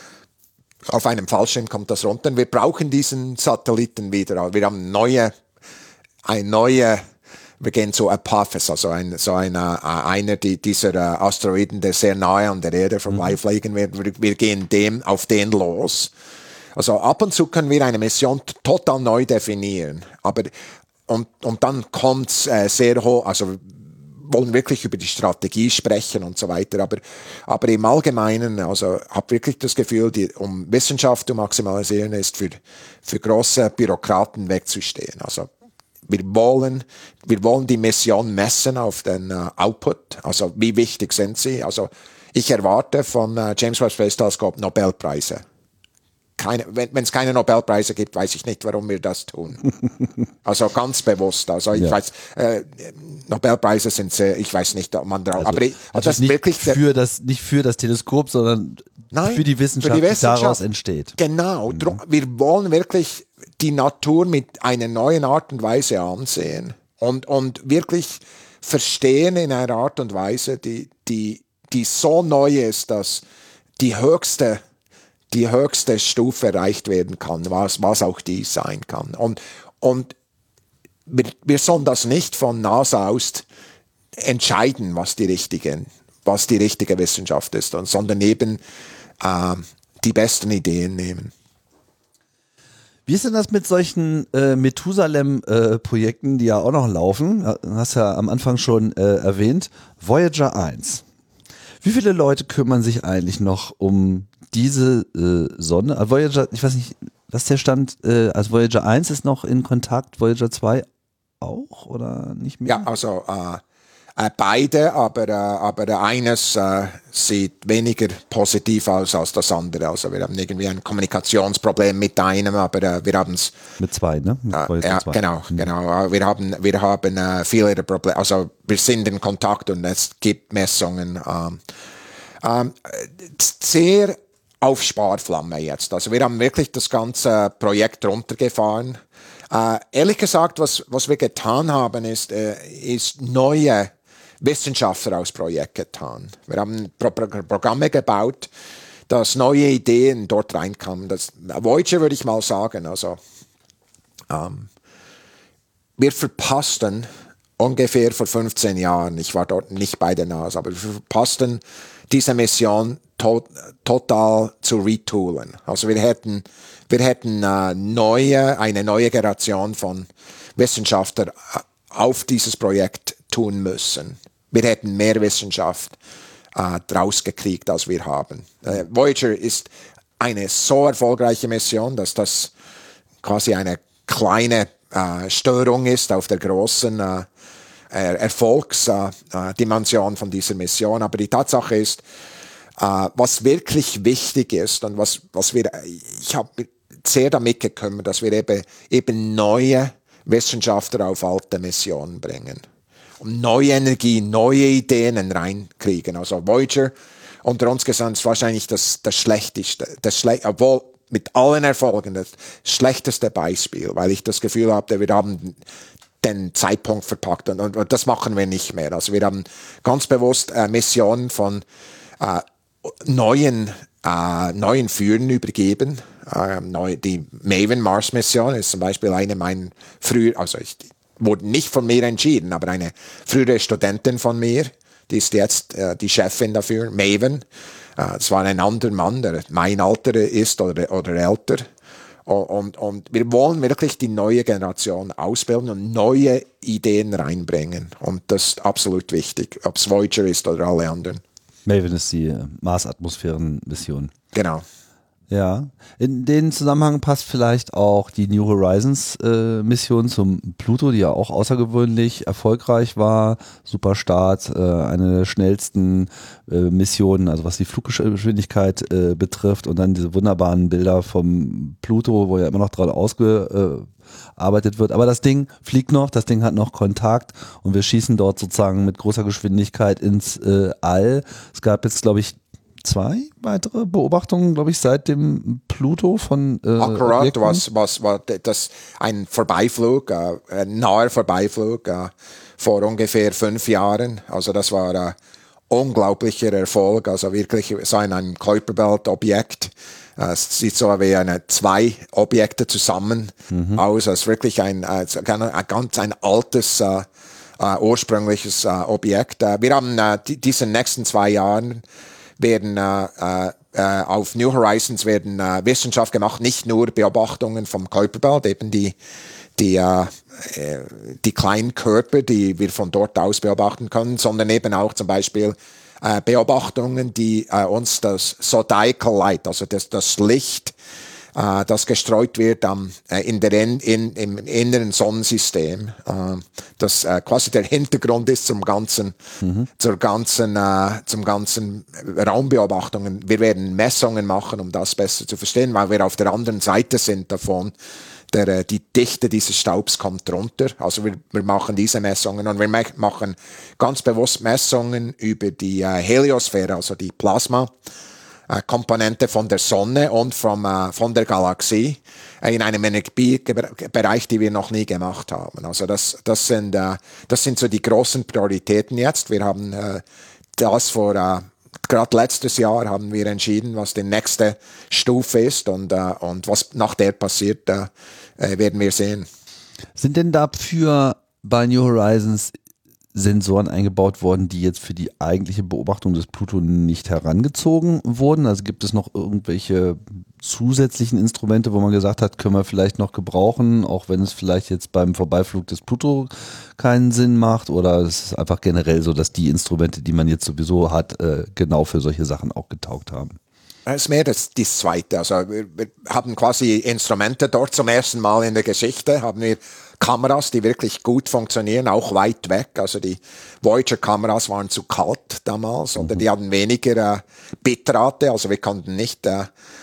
Auf einem Fallschirm kommt das runter. Wir brauchen diesen Satelliten wieder. Wir haben neue, ein neue, wir gehen zu Apophis, also ein, so eine, einer die, dieser äh, Asteroiden, der sehr nahe an der Erde vorbeifliegen wird. Wir, wir gehen dem, auf den los. Also ab und zu können wir eine Mission total neu definieren. Aber Und, und dann kommt's äh, sehr hoch, also wollen wirklich über die Strategie sprechen und so weiter, aber, aber im Allgemeinen, also habe wirklich das Gefühl, die, um Wissenschaft zu maximalisieren, ist für, für große Bürokraten wegzustehen. Also wir wollen, wir wollen die Mission messen auf den uh, Output, also wie wichtig sind sie. Also ich erwarte von uh, James Webb Space Telescope Nobelpreise. Keine, wenn es keine Nobelpreise gibt, weiß ich nicht, warum wir das tun. Also ganz bewusst. Also ich ja. weiß, äh, Nobelpreise sind sehr, ich weiß nicht, ob man drauf, also, aber ich, also das nicht wirklich für das, nicht für das Teleskop, sondern nein, für die Wissenschaft, für die, Wissenschaft, die daraus entsteht. Genau. Mhm. Wir wollen wirklich die Natur mit einer neuen Art und Weise ansehen und, und wirklich verstehen in einer Art und Weise, die, die, die so neu ist, dass die höchste die höchste Stufe erreicht werden kann, was, was auch die sein kann. Und, und wir, wir sollen das nicht von NASA aus entscheiden, was die richtige, was die richtige Wissenschaft ist, und, sondern eben äh, die besten Ideen nehmen. Wie ist denn das mit solchen äh, Methusalem-Projekten, äh, die ja auch noch laufen? Du hast ja am Anfang schon äh, erwähnt. Voyager eins. Wie viele Leute kümmern sich eigentlich noch um diese äh, Sonde? Also Voyager, ich weiß nicht, was der Stand, äh, also Voyager eins ist noch in Kontakt, Voyager zwei auch oder nicht mehr? Ja, also äh, äh, beide, aber, äh, aber eines äh, sieht weniger positiv aus als das andere. Also wir haben irgendwie ein Kommunikationsproblem mit einem, aber äh, wir haben es mit zwei, ne? Mit äh, ja, zwei. Genau, mhm. genau. Wir haben, wir haben äh, viele Probleme. Also wir sind in Kontakt und es gibt Messungen. Ähm, ähm, sehr auf Sparflamme jetzt. Also wir haben wirklich das ganze Projekt runtergefahren. Äh, ehrlich gesagt, was, was wir getan haben, ist, äh, ist neue Wissenschaftler aus Projekt getan. Wir haben Pro Pro Programme gebaut, dass neue Ideen dort reinkamen. Das Voyager würde ich mal sagen, also Ähm, wir verpassten ungefähr vor fünfzehn Jahren, ich war dort nicht bei der NASA, aber wir verpassten diese Mission to total zu retoolen. Also wir hätten, wir hätten äh, neue, eine neue Generation von Wissenschaftlern auf dieses Projekt tun müssen. Wir hätten mehr Wissenschaft äh, draus gekriegt, als wir haben. Äh, Voyager ist eine so erfolgreiche Mission, dass das quasi eine kleine äh, Störung ist auf der großen äh, Erfolgsdimension äh, von dieser Mission. Aber die Tatsache ist, äh, was wirklich wichtig ist und was, was wir, ich habe sehr damit gekümmert, dass wir eben, eben neue Wissenschaftler auf alte Missionen bringen. Um neue Energie, neue Ideen reinkriegen. Also Voyager unter uns gesagt ist wahrscheinlich das, das schlechteste, das schle obwohl mit allen Erfolgen das schlechteste Beispiel, weil ich das Gefühl habe, wir haben den Zeitpunkt verpackt und, und, und das machen wir nicht mehr. Also wir haben ganz bewusst äh, Missionen von äh, neuen, äh, neuen Führern übergeben. Äh, neu, die Maven-Mars-Mission ist zum Beispiel eine meiner früher, also ich, wurde nicht von mir entschieden, aber eine frühere Studentin von mir, die ist jetzt äh, die Chefin dafür, Maven. Äh, das war ein anderer Mann, der mein Alter ist oder, oder älter. Und, und wir wollen wirklich die neue Generation ausbilden und neue Ideen reinbringen. Und das ist absolut wichtig, ob es Voyager ist oder alle anderen. Maven ist die Mars-Atmosphären-Mission. Genau. Ja, in den Zusammenhang passt vielleicht auch die New Horizons äh, Mission zum Pluto, die ja auch außergewöhnlich erfolgreich war. Super Start, äh, eine der schnellsten äh, Missionen, also was die Fluggeschwindigkeit äh, betrifft, und dann diese wunderbaren Bilder vom Pluto, wo ja immer noch dran ausgearbeitet wird. Aber das Ding fliegt noch, das Ding hat noch Kontakt und wir schießen dort sozusagen mit großer Geschwindigkeit ins äh, All. Es gab jetzt, glaube ich, zwei weitere Beobachtungen, glaube ich, seit dem Pluto von äh, Akkurat, was, was war das ein Vorbeiflug, äh, ein naher Vorbeiflug äh, vor ungefähr fünf Jahren. Also das war ein äh, unglaublicher Erfolg, also wirklich so ein, ein Kuiperbelt-Objekt. Äh, es sieht so wie eine zwei Objekte zusammen mhm. aus. Es ist wirklich ein, ein, ein ganz ein altes äh, äh, ursprüngliches äh, Objekt. Äh, wir haben äh, die, diese nächsten zwei Jahren werden äh, äh, auf New Horizons werden äh, Wissenschaft gemacht, nicht nur Beobachtungen vom Kuiperbelt, eben die die äh, die kleinen Körper, die wir von dort aus beobachten können, sondern eben auch zum Beispiel äh, Beobachtungen, die äh, uns das Zodiacal Light, also das das Licht, äh, das gestreut wird am äh, in der in, in, im inneren Sonnensystem, äh, das äh, quasi der Hintergrund ist zum ganzen mhm. zur ganzen äh, zum ganzen Raumbeobachtungen. Wir werden Messungen machen, um das besser zu verstehen, weil wir auf der anderen Seite sind davon. Der, die Dichte dieses Staubs kommt runter. Also wir, wir machen diese Messungen und wir machen ganz bewusst Messungen über die äh, Heliosphäre, also die Plasma-Komponente von der Sonne und vom, äh, von der Galaxie äh, in einem Energiebereich, die wir noch nie gemacht haben. Also das, das, sind, äh, das sind so die großen Prioritäten jetzt. Wir haben äh, das vor äh, gerade letztes Jahr haben wir entschieden, was die nächste Stufe ist und, äh, und was nach der passiert, äh, werden wir sehen. Sind denn dafür bei New Horizons Sensoren eingebaut worden, die jetzt für die eigentliche Beobachtung des Pluto nicht herangezogen wurden? Also gibt es noch irgendwelche zusätzlichen Instrumente, wo man gesagt hat, können wir vielleicht noch gebrauchen, auch wenn es vielleicht jetzt beim Vorbeiflug des Pluto keinen Sinn macht? Oder ist es einfach generell so, dass die Instrumente, die man jetzt sowieso hat, genau für solche Sachen auch getaugt haben? Es ist mehr das, das Zweite. Also wir, wir haben quasi Instrumente dort zum ersten Mal in der Geschichte, haben wir Kameras, die wirklich gut funktionieren, auch weit weg. Also die Voyager-Kameras waren zu kalt damals, mhm. oder die hatten weniger äh, Bitrate, also wir konnten nicht äh,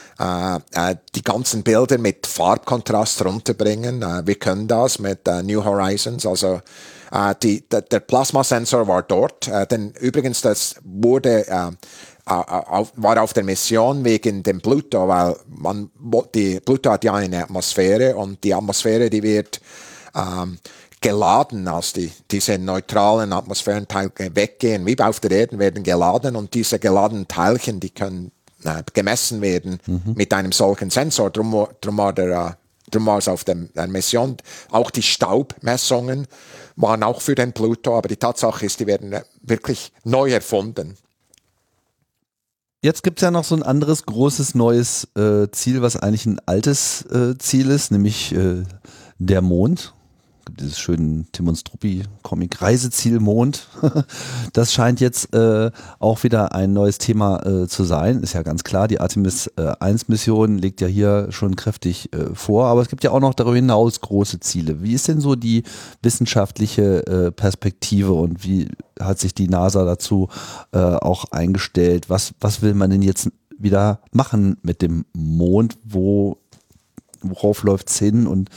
äh, die ganzen Bilder mit Farbkontrast runterbringen. Äh, wir können das mit äh, New Horizons, also äh, die, der, der Plasmasensor war dort, äh, denn übrigens das wurde äh, Auf, war auf der Mission wegen dem Pluto, weil man, die Pluto hat ja eine Atmosphäre und die Atmosphäre, die wird ähm, geladen, als die, diese neutralen Atmosphärenteilchen weggehen, wie auf der Erde, werden geladen und diese geladenen Teilchen, die können äh, gemessen werden mhm. mit einem solchen Sensor. Drum, drum war der, darum war es auf der, der Mission. Auch die Staubmessungen waren auch für den Pluto, aber die Tatsache ist, die werden wirklich neu erfunden. Jetzt gibt es ja noch so ein anderes großes neues äh, Ziel, was eigentlich ein altes äh, Ziel ist, nämlich äh, der Mond. Gibt dieses schönen Tim und Struppi-Comic Reiseziel Mond. Das scheint jetzt äh, auch wieder ein neues Thema äh, zu sein. Ist ja ganz klar, die Artemis äh, eins Mission legt ja hier schon kräftig äh, vor, aber es gibt ja auch noch darüber hinaus große Ziele. Wie ist denn so die wissenschaftliche äh, Perspektive und wie hat sich die NASA dazu äh, auch eingestellt? Was, was will man denn jetzt wieder machen mit dem Mond? Wo, worauf läuft es hin und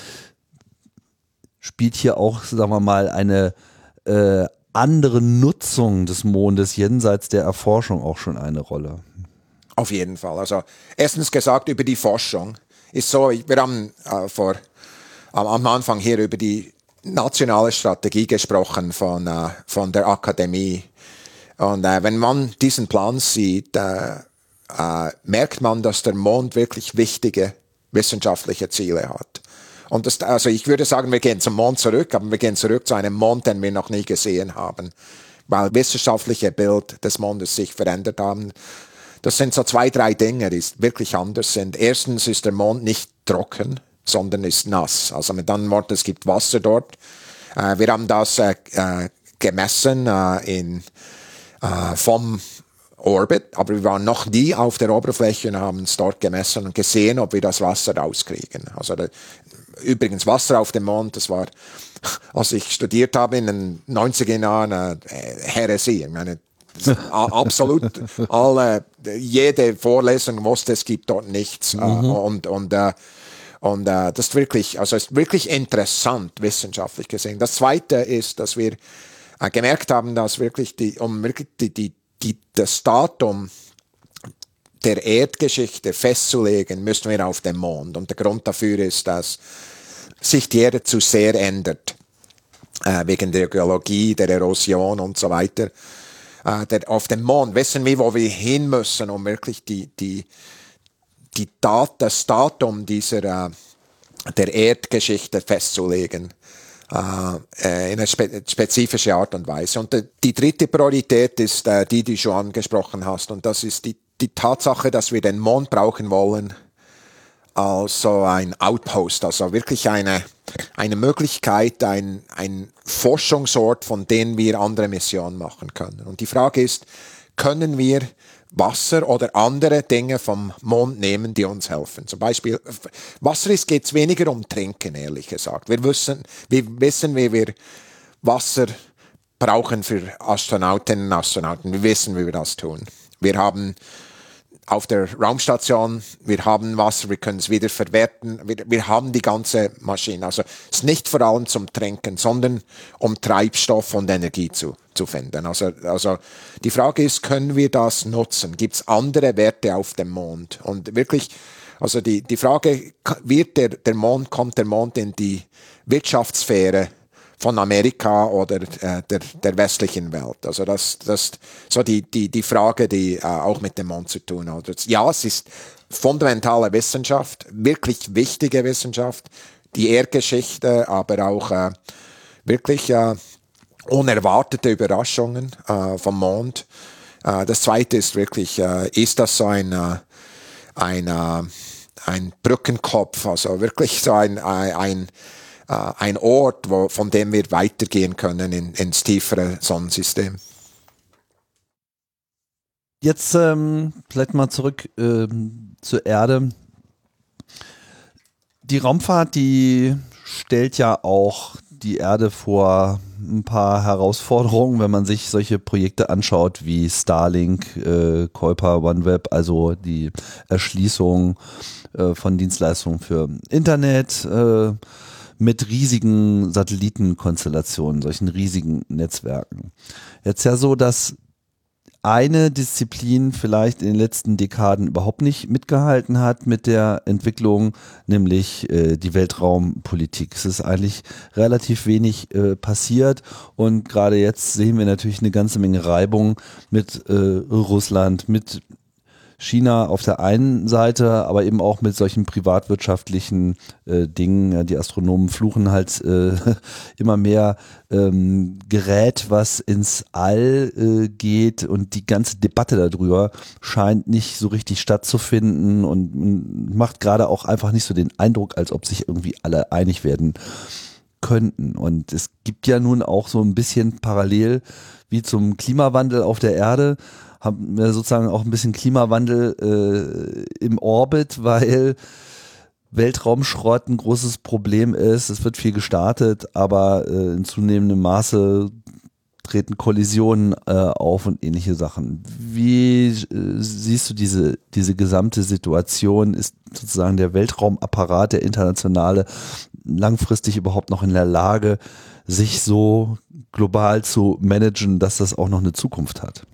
spielt hier auch, sagen wir mal, eine äh, andere Nutzung des Mondes jenseits der Erforschung auch schon eine Rolle? Auf jeden Fall. Also erstens gesagt über die Forschung ist so, wir haben äh, vor, am, am Anfang hier über die nationale Strategie gesprochen von, äh, von der Akademie. Und äh, wenn man diesen Plan sieht, äh, äh, merkt man, dass der Mond wirklich wichtige wissenschaftliche Ziele hat. Und das, also ich würde sagen, wir gehen zum Mond zurück, aber wir gehen zurück zu einem Mond, den wir noch nie gesehen haben, weil wissenschaftliche Bild des Mondes sich verändert haben. Das sind so zwei, drei Dinge, die wirklich anders sind. Erstens ist der Mond nicht trocken, sondern ist nass. Also mit anderen Worten, es gibt Wasser dort. Äh, wir haben das äh, gemessen äh, in, äh, vom Orbit, aber wir waren noch nie auf der Oberfläche und haben es dort gemessen und gesehen, ob wir das Wasser rauskriegen. Also der, übrigens Wasser auf dem Mond, das war, als ich studiert habe in den neunziger Jahren, äh, Häresie. Ich meine, absolut alle, jede Vorlesung wusste, es gibt dort nichts. Mhm. Äh, und und, äh, und äh, das ist wirklich, also ist wirklich interessant, wissenschaftlich gesehen. Das Zweite ist, dass wir äh, gemerkt haben, dass wirklich die, um wirklich die, die, die, das Datum der Erdgeschichte festzulegen, müssen wir auf den Mond. Und der Grund dafür ist, dass sich die Erde zu sehr ändert, äh, wegen der Geologie, der Erosion und so weiter. Äh, der, auf dem Mond wissen wir, wo wir hin müssen, um wirklich die, die, die Dat, das Datum dieser, äh, der Erdgeschichte festzulegen. Äh, in einer spe spezifische Art und Weise. Und äh, die dritte Priorität ist äh, die, die du schon angesprochen hast. Und das ist die Die Tatsache, dass wir den Mond brauchen wollen, also ein Outpost, also wirklich eine, eine Möglichkeit, ein, ein Forschungsort, von dem wir andere Missionen machen können. Und die Frage ist, können wir Wasser oder andere Dinge vom Mond nehmen, die uns helfen? Zum Beispiel, Wasser ist, geht es weniger um Trinken, ehrlich gesagt. Wir wissen, wir wissen, wie wir Wasser brauchen für Astronautinnen und Astronauten. Wir wissen, wie wir das tun. Wir haben auf der Raumstation, wir haben Wasser, wir können es wieder verwerten, wir, wir haben die ganze Maschine. Also es ist nicht vor allem zum Trinken, sondern um Treibstoff und Energie zu, zu finden. Also, also die Frage ist, können wir das nutzen? Gibt es andere Werte auf dem Mond? Und wirklich, also die, die Frage, wird der, der Mond, kommt der Mond in die Wirtschaftssphäre von Amerika oder äh, der, der westlichen Welt. Also das das so die die die Frage, die äh, auch mit dem Mond zu tun hat. Ja, es ist fundamentale Wissenschaft, wirklich wichtige Wissenschaft, die Erdgeschichte, aber auch äh, wirklich äh, unerwartete Überraschungen äh, vom Mond. Äh, das Zweite ist wirklich, äh, ist das so ein äh, ein äh, ein Brückenkopf, also wirklich so ein ein, ein ein Ort, wo, von dem wir weitergehen können in, ins tiefere Sonnensystem. Jetzt ähm, vielleicht mal zurück ähm, zur Erde. Die Raumfahrt, die stellt ja auch die Erde vor ein paar Herausforderungen, wenn man sich solche Projekte anschaut wie Starlink, äh, Kuiper, OneWeb, also die Erschließung äh, von Dienstleistungen für Internet, äh, mit riesigen Satellitenkonstellationen, solchen riesigen Netzwerken. Jetzt ja so, dass eine Disziplin vielleicht in den letzten Dekaden überhaupt nicht mitgehalten hat mit der Entwicklung, nämlich äh, die Weltraumpolitik. Es ist eigentlich relativ wenig äh, passiert und gerade jetzt sehen wir natürlich eine ganze Menge Reibung mit äh, Russland, mit China auf der einen Seite, aber eben auch mit solchen privatwirtschaftlichen äh, Dingen. Ja, die Astronomen fluchen halt äh, immer mehr ähm, Gerät, was ins All äh, geht, und die ganze Debatte darüber scheint nicht so richtig stattzufinden und, und macht gerade auch einfach nicht so den Eindruck, als ob sich irgendwie alle einig werden könnten. Und es gibt ja nun auch so ein bisschen parallel wie zum Klimawandel auf der Erde, haben wir sozusagen auch ein bisschen Klimawandel äh, im Orbit, weil Weltraumschrott ein großes Problem ist. Es wird viel gestartet, aber äh, in zunehmendem Maße treten Kollisionen äh, auf und ähnliche Sachen. Wie äh, siehst du diese, diese gesamte Situation? Ist sozusagen der Weltraumapparat, der internationale, langfristig überhaupt noch in der Lage, sich so global zu managen, dass das auch noch eine Zukunft hat?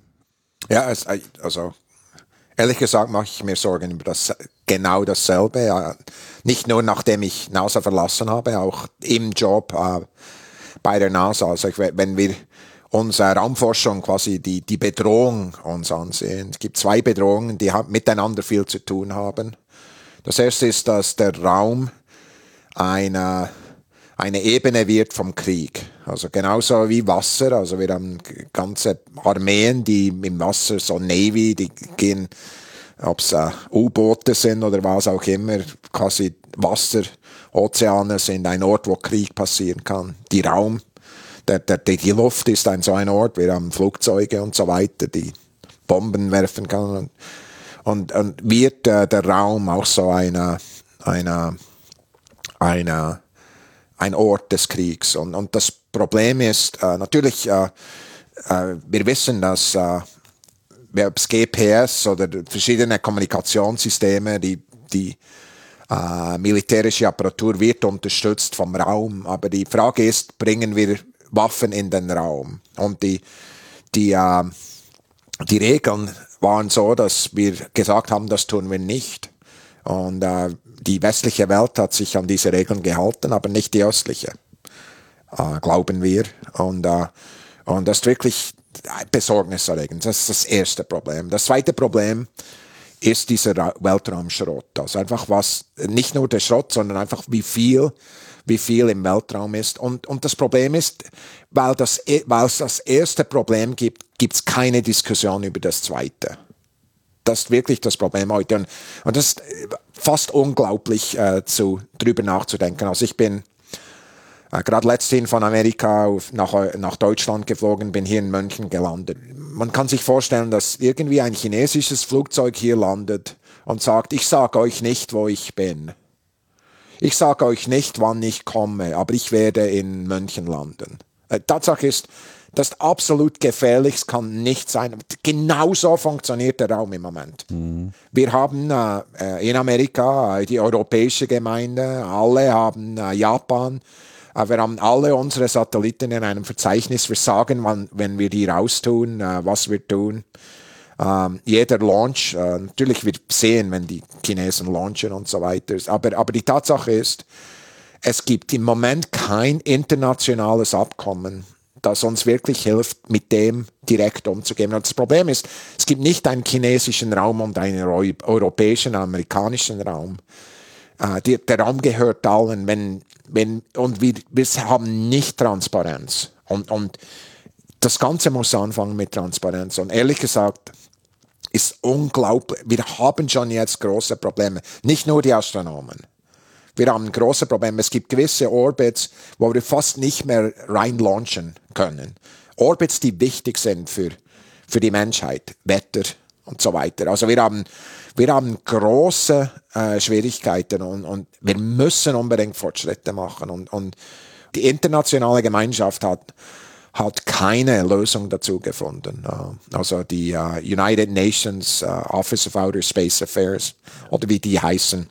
Ja, es, also ehrlich gesagt mache ich mir Sorgen über das, genau dasselbe. Ja, nicht nur nachdem ich NASA verlassen habe, auch im Job äh, bei der NASA. Also ich, wenn wir unsere Raumforschung quasi die, die Bedrohung uns ansehen, es gibt zwei Bedrohungen, die miteinander viel zu tun haben. Das erste ist, dass der Raum eine, eine Ebene wird vom Krieg. Also genauso wie Wasser. Also wir haben ganze Armeen, die im Wasser, so Navy, die gehen, ob es äh, U-Boote sind oder was auch immer, quasi Wasser, Ozeane sind ein Ort, wo Krieg passieren kann. Die Raum, der, der, die Luft ist ein so ein Ort. Wir haben Flugzeuge und so weiter, die Bomben werfen kann. Und, und, und wird äh, der Raum auch so eine, eine Eine, ein Ort des Kriegs. Und, und das Problem ist, äh, natürlich, äh, äh, wir wissen, dass äh, ob es G P S oder verschiedene Kommunikationssysteme, die, die äh, militärische Apparatur wird unterstützt vom Raum. Aber die Frage ist, bringen wir Waffen in den Raum? Und die, die, äh, die Regeln waren so, dass wir gesagt haben, das tun wir nicht. Und äh, die westliche Welt hat sich an diese Regeln gehalten, aber nicht die östliche, äh, glauben wir. Und, äh, und das ist wirklich besorgniserregend. Das ist das erste Problem. Das zweite Problem ist dieser Ra- Weltraumschrott. Also einfach was, nicht nur der Schrott, sondern einfach wie viel, wie viel im Weltraum ist. Und, und das Problem ist, weil, das, weil es das erste Problem gibt, gibt es keine Diskussion über das zweite. Das ist wirklich das Problem heute. Und, und das ist fast unglaublich, äh, zu, drüber nachzudenken. Also ich bin äh, gerade letzthin von Amerika auf, nach, nach Deutschland geflogen, bin hier in München gelandet. Man kann sich vorstellen, dass irgendwie ein chinesisches Flugzeug hier landet und sagt, ich sage euch nicht, wo ich bin. Ich sage euch nicht, wann ich komme, aber ich werde in München landen. Äh, Tatsache ist, das ist absolut gefährlich, es kann nicht sein. Genauso funktioniert der Raum im Moment. Mhm. Wir haben äh, in Amerika äh, die europäische Gemeinde, alle haben äh, Japan, äh, wir haben alle unsere Satelliten in einem Verzeichnis. Wir sagen, wann, wenn wir die raustun, äh, was wir tun. Ähm, jeder Launch, äh, natürlich wir sehen, wenn die Chinesen launchen und so weiter. Aber, aber die Tatsache ist, es gibt im Moment kein internationales Abkommen, das uns wirklich hilft, mit dem direkt umzugehen. Und das Problem ist, es gibt nicht einen chinesischen Raum und einen europäischen, amerikanischen Raum. Äh, die, der Raum gehört allen, wenn, wenn, und wir, wir haben nicht Transparenz. Und, und das Ganze muss anfangen mit Transparenz. Und ehrlich gesagt, ist unglaublich. Wir haben schon jetzt große Probleme. Nicht nur die Astronomen. Wir haben große Probleme. Es gibt gewisse Orbits, wo wir fast nicht mehr rein launchen können. Orbits, die wichtig sind für, für die Menschheit, Wetter und so weiter. Also wir haben, wir haben große äh, Schwierigkeiten und, und wir müssen unbedingt Fortschritte machen. Und, und die internationale Gemeinschaft hat, hat keine Lösung dazu gefunden. Uh, also die uh, United Nations uh, Office of Outer Space Affairs, oder wie die heißen.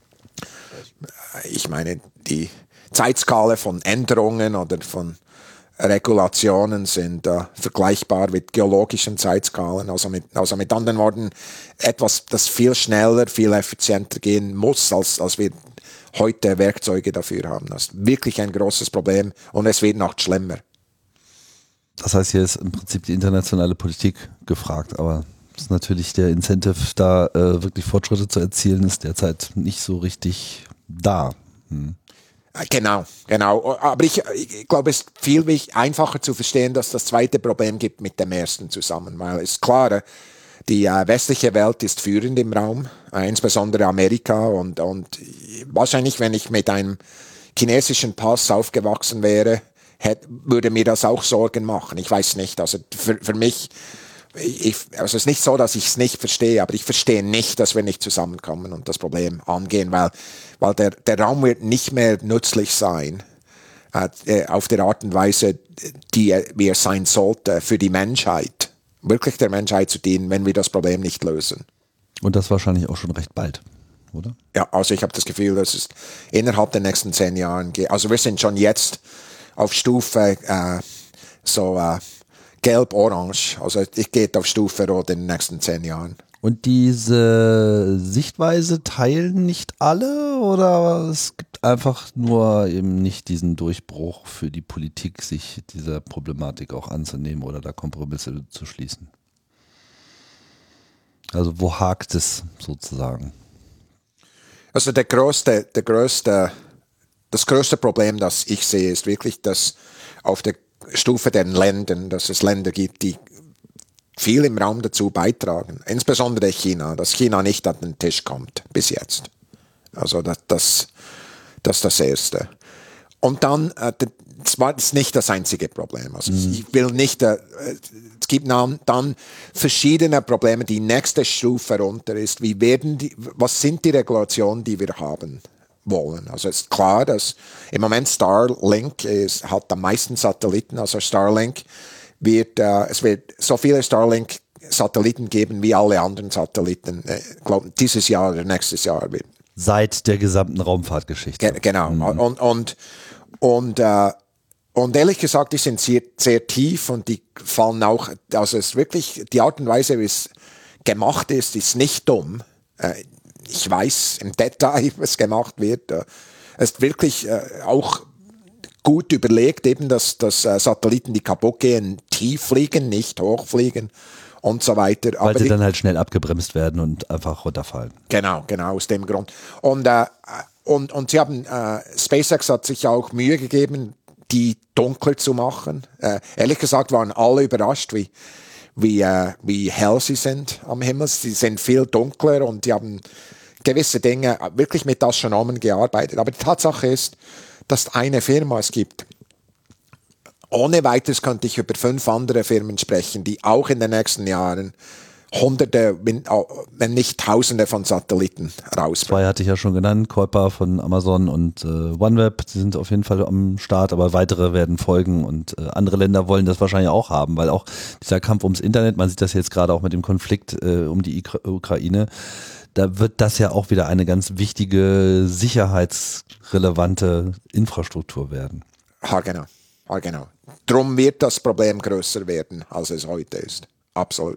Ich meine, die Zeitskala von Änderungen oder von Regulationen sind uh, vergleichbar mit geologischen Zeitskalen. Also mit, also mit anderen Worten, etwas, das viel schneller, viel effizienter gehen muss, als, als wir heute Werkzeuge dafür haben. Das ist wirklich ein großes Problem und es wird noch schlimmer. Das heißt, hier ist im Prinzip die internationale Politik gefragt, aber ist natürlich der Incentive, da äh, wirklich Fortschritte zu erzielen, ist derzeit nicht so richtig da. Hm. Genau, genau. Aber ich, ich glaube, es ist viel einfacher zu verstehen, dass das zweite Problem gibt mit dem ersten zusammen, weil es ist klar, die äh, westliche Welt ist führend im Raum, äh, insbesondere Amerika und, und wahrscheinlich, wenn ich mit einem chinesischen Pass aufgewachsen wäre, hätte, würde mir das auch Sorgen machen. Ich weiß nicht, also für, für mich, ich, also es ist nicht so, dass ich es nicht verstehe, aber ich verstehe nicht, dass wir nicht zusammenkommen und das Problem angehen, weil, weil der, der Raum wird nicht mehr nützlich sein, äh, auf der Art und Weise, die wie er sein sollte für die Menschheit, wirklich der Menschheit zu dienen, wenn wir das Problem nicht lösen. Und das wahrscheinlich auch schon recht bald, oder? Ja, also ich habe das Gefühl, dass es innerhalb der nächsten zehn Jahren geht. Also wir sind schon jetzt auf Stufe äh, so äh, gelb-orange. Also ich gehe auf Stufe rot in den nächsten zehn Jahren. Und diese Sichtweise teilen nicht alle oder es gibt einfach nur eben nicht diesen Durchbruch für die Politik, sich dieser Problematik auch anzunehmen oder da Kompromisse zu schließen? Also wo hakt es sozusagen? Also der größte, der größte, das größte Problem, das ich sehe, ist wirklich, dass auf der Stufe der Länder, dass es Länder gibt, die viel im Raum dazu beitragen. Insbesondere China, dass China nicht an den Tisch kommt, bis jetzt. Also das, das, das ist das Erste. Und dann, äh, das war das nicht das einzige Problem. Also mhm. ich will nicht, äh, es gibt dann, dann verschiedene Probleme. Die nächste Stufe runter ist, wie werden die, was sind die Regulationen, die wir haben wollen? Also es ist klar, dass im Moment Starlink ist, hat am meisten Satelliten, also Starlink wird, äh, es wird so viele Starlink-Satelliten geben wie alle anderen Satelliten, äh, glaube dieses Jahr oder nächstes Jahr wird. Seit der gesamten Raumfahrtgeschichte. Ge genau. Mhm. Und, und, und, äh, und ehrlich gesagt, die sind sehr, sehr tief und die fallen auch, also es ist wirklich, die Art und Weise, wie es gemacht ist, ist nicht dumm. Äh, ich weiß im Detail, was gemacht wird. Äh, es ist wirklich äh, auch gut überlegt, eben, dass, dass äh, Satelliten, die kaputt gehen, tief fliegen, nicht hochfliegen und so weiter. Weil Aber sie die, dann halt schnell abgebremst werden und einfach runterfallen. Genau, genau, aus dem Grund. Und, äh, und, und sie haben, äh, SpaceX hat sich auch Mühe gegeben, die dunkler zu machen. Äh, ehrlich gesagt waren alle überrascht, wie, wie, äh, wie hell sie sind am Himmel. Sie sind viel dunkler und die haben gewisse Dinge wirklich mit Astronomen gearbeitet. Aber die Tatsache ist, dass eine Firma es gibt. Ohne weiteres könnte ich über fünf andere Firmen sprechen, die auch in den nächsten Jahren Hunderte, wenn nicht Tausende von Satelliten rausbringen. Zwei hatte ich ja schon genannt, Kuiper von Amazon und äh, OneWeb, die sind auf jeden Fall am Start, aber weitere werden folgen und äh, andere Länder wollen das wahrscheinlich auch haben, weil auch dieser Kampf ums Internet, man sieht das jetzt gerade auch mit dem Konflikt äh, um die Ikra- Ukraine, da wird das ja auch wieder eine ganz wichtige, sicherheitsrelevante Infrastruktur werden. Ha, genau. Ha, genau. Drum wird das Problem größer werden, als es heute ist. Absolut.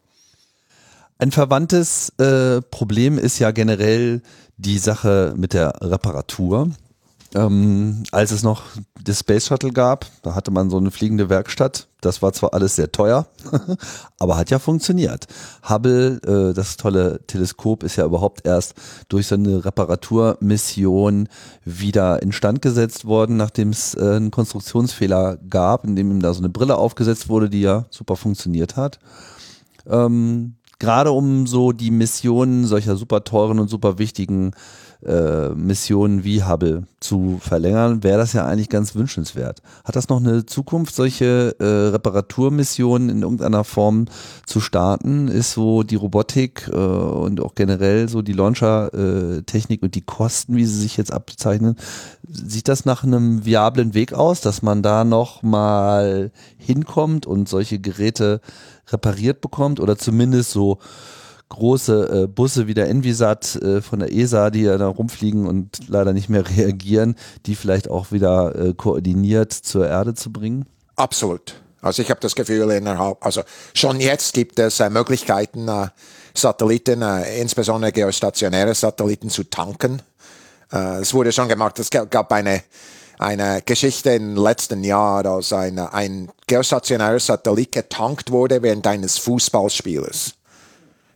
Ein verwandtes äh, Problem ist ja generell die Sache mit der Reparatur. Ähm, als es noch das Space Shuttle gab, da hatte man so eine fliegende Werkstatt. Das war zwar alles sehr teuer, aber hat ja funktioniert. Hubble, äh, das tolle Teleskop, ist ja überhaupt erst durch so eine Reparaturmission wieder instand gesetzt worden, nachdem es äh, einen Konstruktionsfehler gab, in dem ihm da so eine Brille aufgesetzt wurde, die ja super funktioniert hat. Ähm, Gerade um so die Missionen solcher super teuren und super wichtigen äh, Missionen wie Hubble zu verlängern, wäre das ja eigentlich ganz wünschenswert. Hat das noch eine Zukunft, solche äh, Reparaturmissionen in irgendeiner Form zu starten? Ist so die Robotik äh, und auch generell so die Launcher-Technik äh, und die Kosten, wie sie sich jetzt abzeichnen, sieht das nach einem viablen Weg aus, dass man da noch mal hinkommt und solche Geräte repariert bekommt oder zumindest so große äh, Busse wie der Envisat äh, von der E S A, die ja da rumfliegen und leider nicht mehr reagieren, die vielleicht auch wieder äh, koordiniert zur Erde zu bringen? Absolut. Also ich habe das Gefühl, innerhalb, also schon jetzt gibt es äh, Möglichkeiten, äh, Satelliten, äh, insbesondere geostationäre Satelliten zu tanken. Äh, es wurde schon gemacht, es gab eine Eine Geschichte im letzten Jahr, als ein, ein geostationärer Satellit getankt wurde während eines Fußballspieles.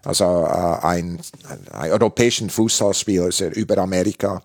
Also äh, ein, ein europäischen Fußballspieler über Amerika.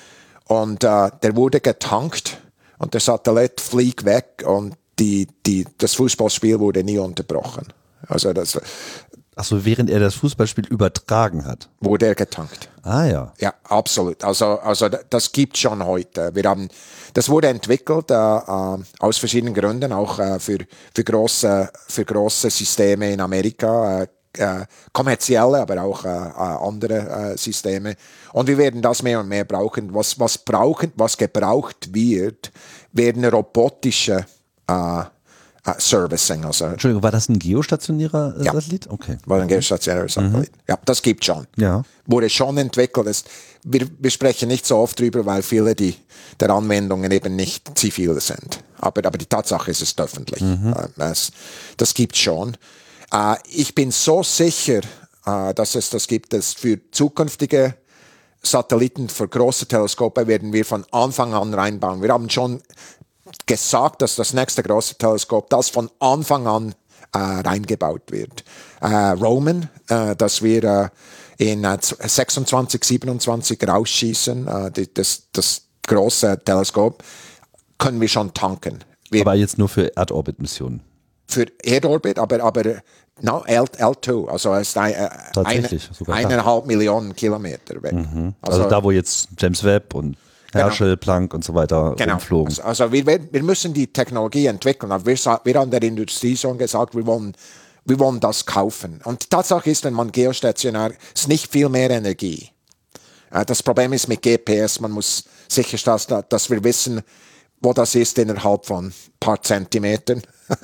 Und äh, der wurde getankt und der Satellit fliegt weg und die, die, das Fußballspiel wurde nie unterbrochen. Also das, Achso, während er das Fußballspiel übertragen hat. Wurde er getankt. Ah ja. Ja, absolut. Also, also das gibt schon heute. Wir haben, das wurde entwickelt äh, äh, aus verschiedenen Gründen, auch äh, für, für, große, für große Systeme in Amerika, äh, äh, kommerzielle, aber auch äh, andere äh, Systeme. Und wir werden das mehr und mehr brauchen. Was, was, brauchen, was gebraucht wird, werden robotische äh, Uh, Servicing. Also, Entschuldigung, war das ein geostationärer äh, ja, Satellit? Okay. War ein geostationärer Satellit. Mhm. Ja, das gibt schon. Ja. Wurde schon entwickelt. Das, wir, wir sprechen nicht so oft drüber, weil viele die, der Anwendungen eben nicht zivil sind. Aber, aber die Tatsache ist, es ist öffentlich. Mhm. Uh, das, das gibt schon. Uh, ich bin so sicher, uh, dass es das gibt, dass für zukünftige Satelliten, für große Teleskope werden wir von Anfang an reinbauen. Wir haben schon gesagt, dass das nächste große Teleskop, das von Anfang an äh, reingebaut wird. Äh, Roman, äh, dass wir äh, in äh, sechsundzwanzig, siebenundzwanzig rausschießen, äh, die, das, das große Teleskop, können wir schon tanken. Wir, aber jetzt nur für Erdorbit-Missionen? Für Erdorbit, aber, aber no, L, L zwei, also es ist ein, äh, Tatsächlich, eine, eineinhalb Millionen Kilometer weg. Mhm. Also, also da, wo jetzt James Webb und Herschel, genau. Planck und so weiter genau. umflogen. Also, also wir, wir müssen die Technologie entwickeln. Aber wir, wir haben der Industrie schon gesagt, wir wollen, wir wollen das kaufen. Und die Tatsache ist, wenn man geostationär, ist nicht viel mehr Energie. Das Problem ist mit G P S, man muss sicherstellen, dass wir wissen, wo das ist innerhalb von ein paar Zentimetern.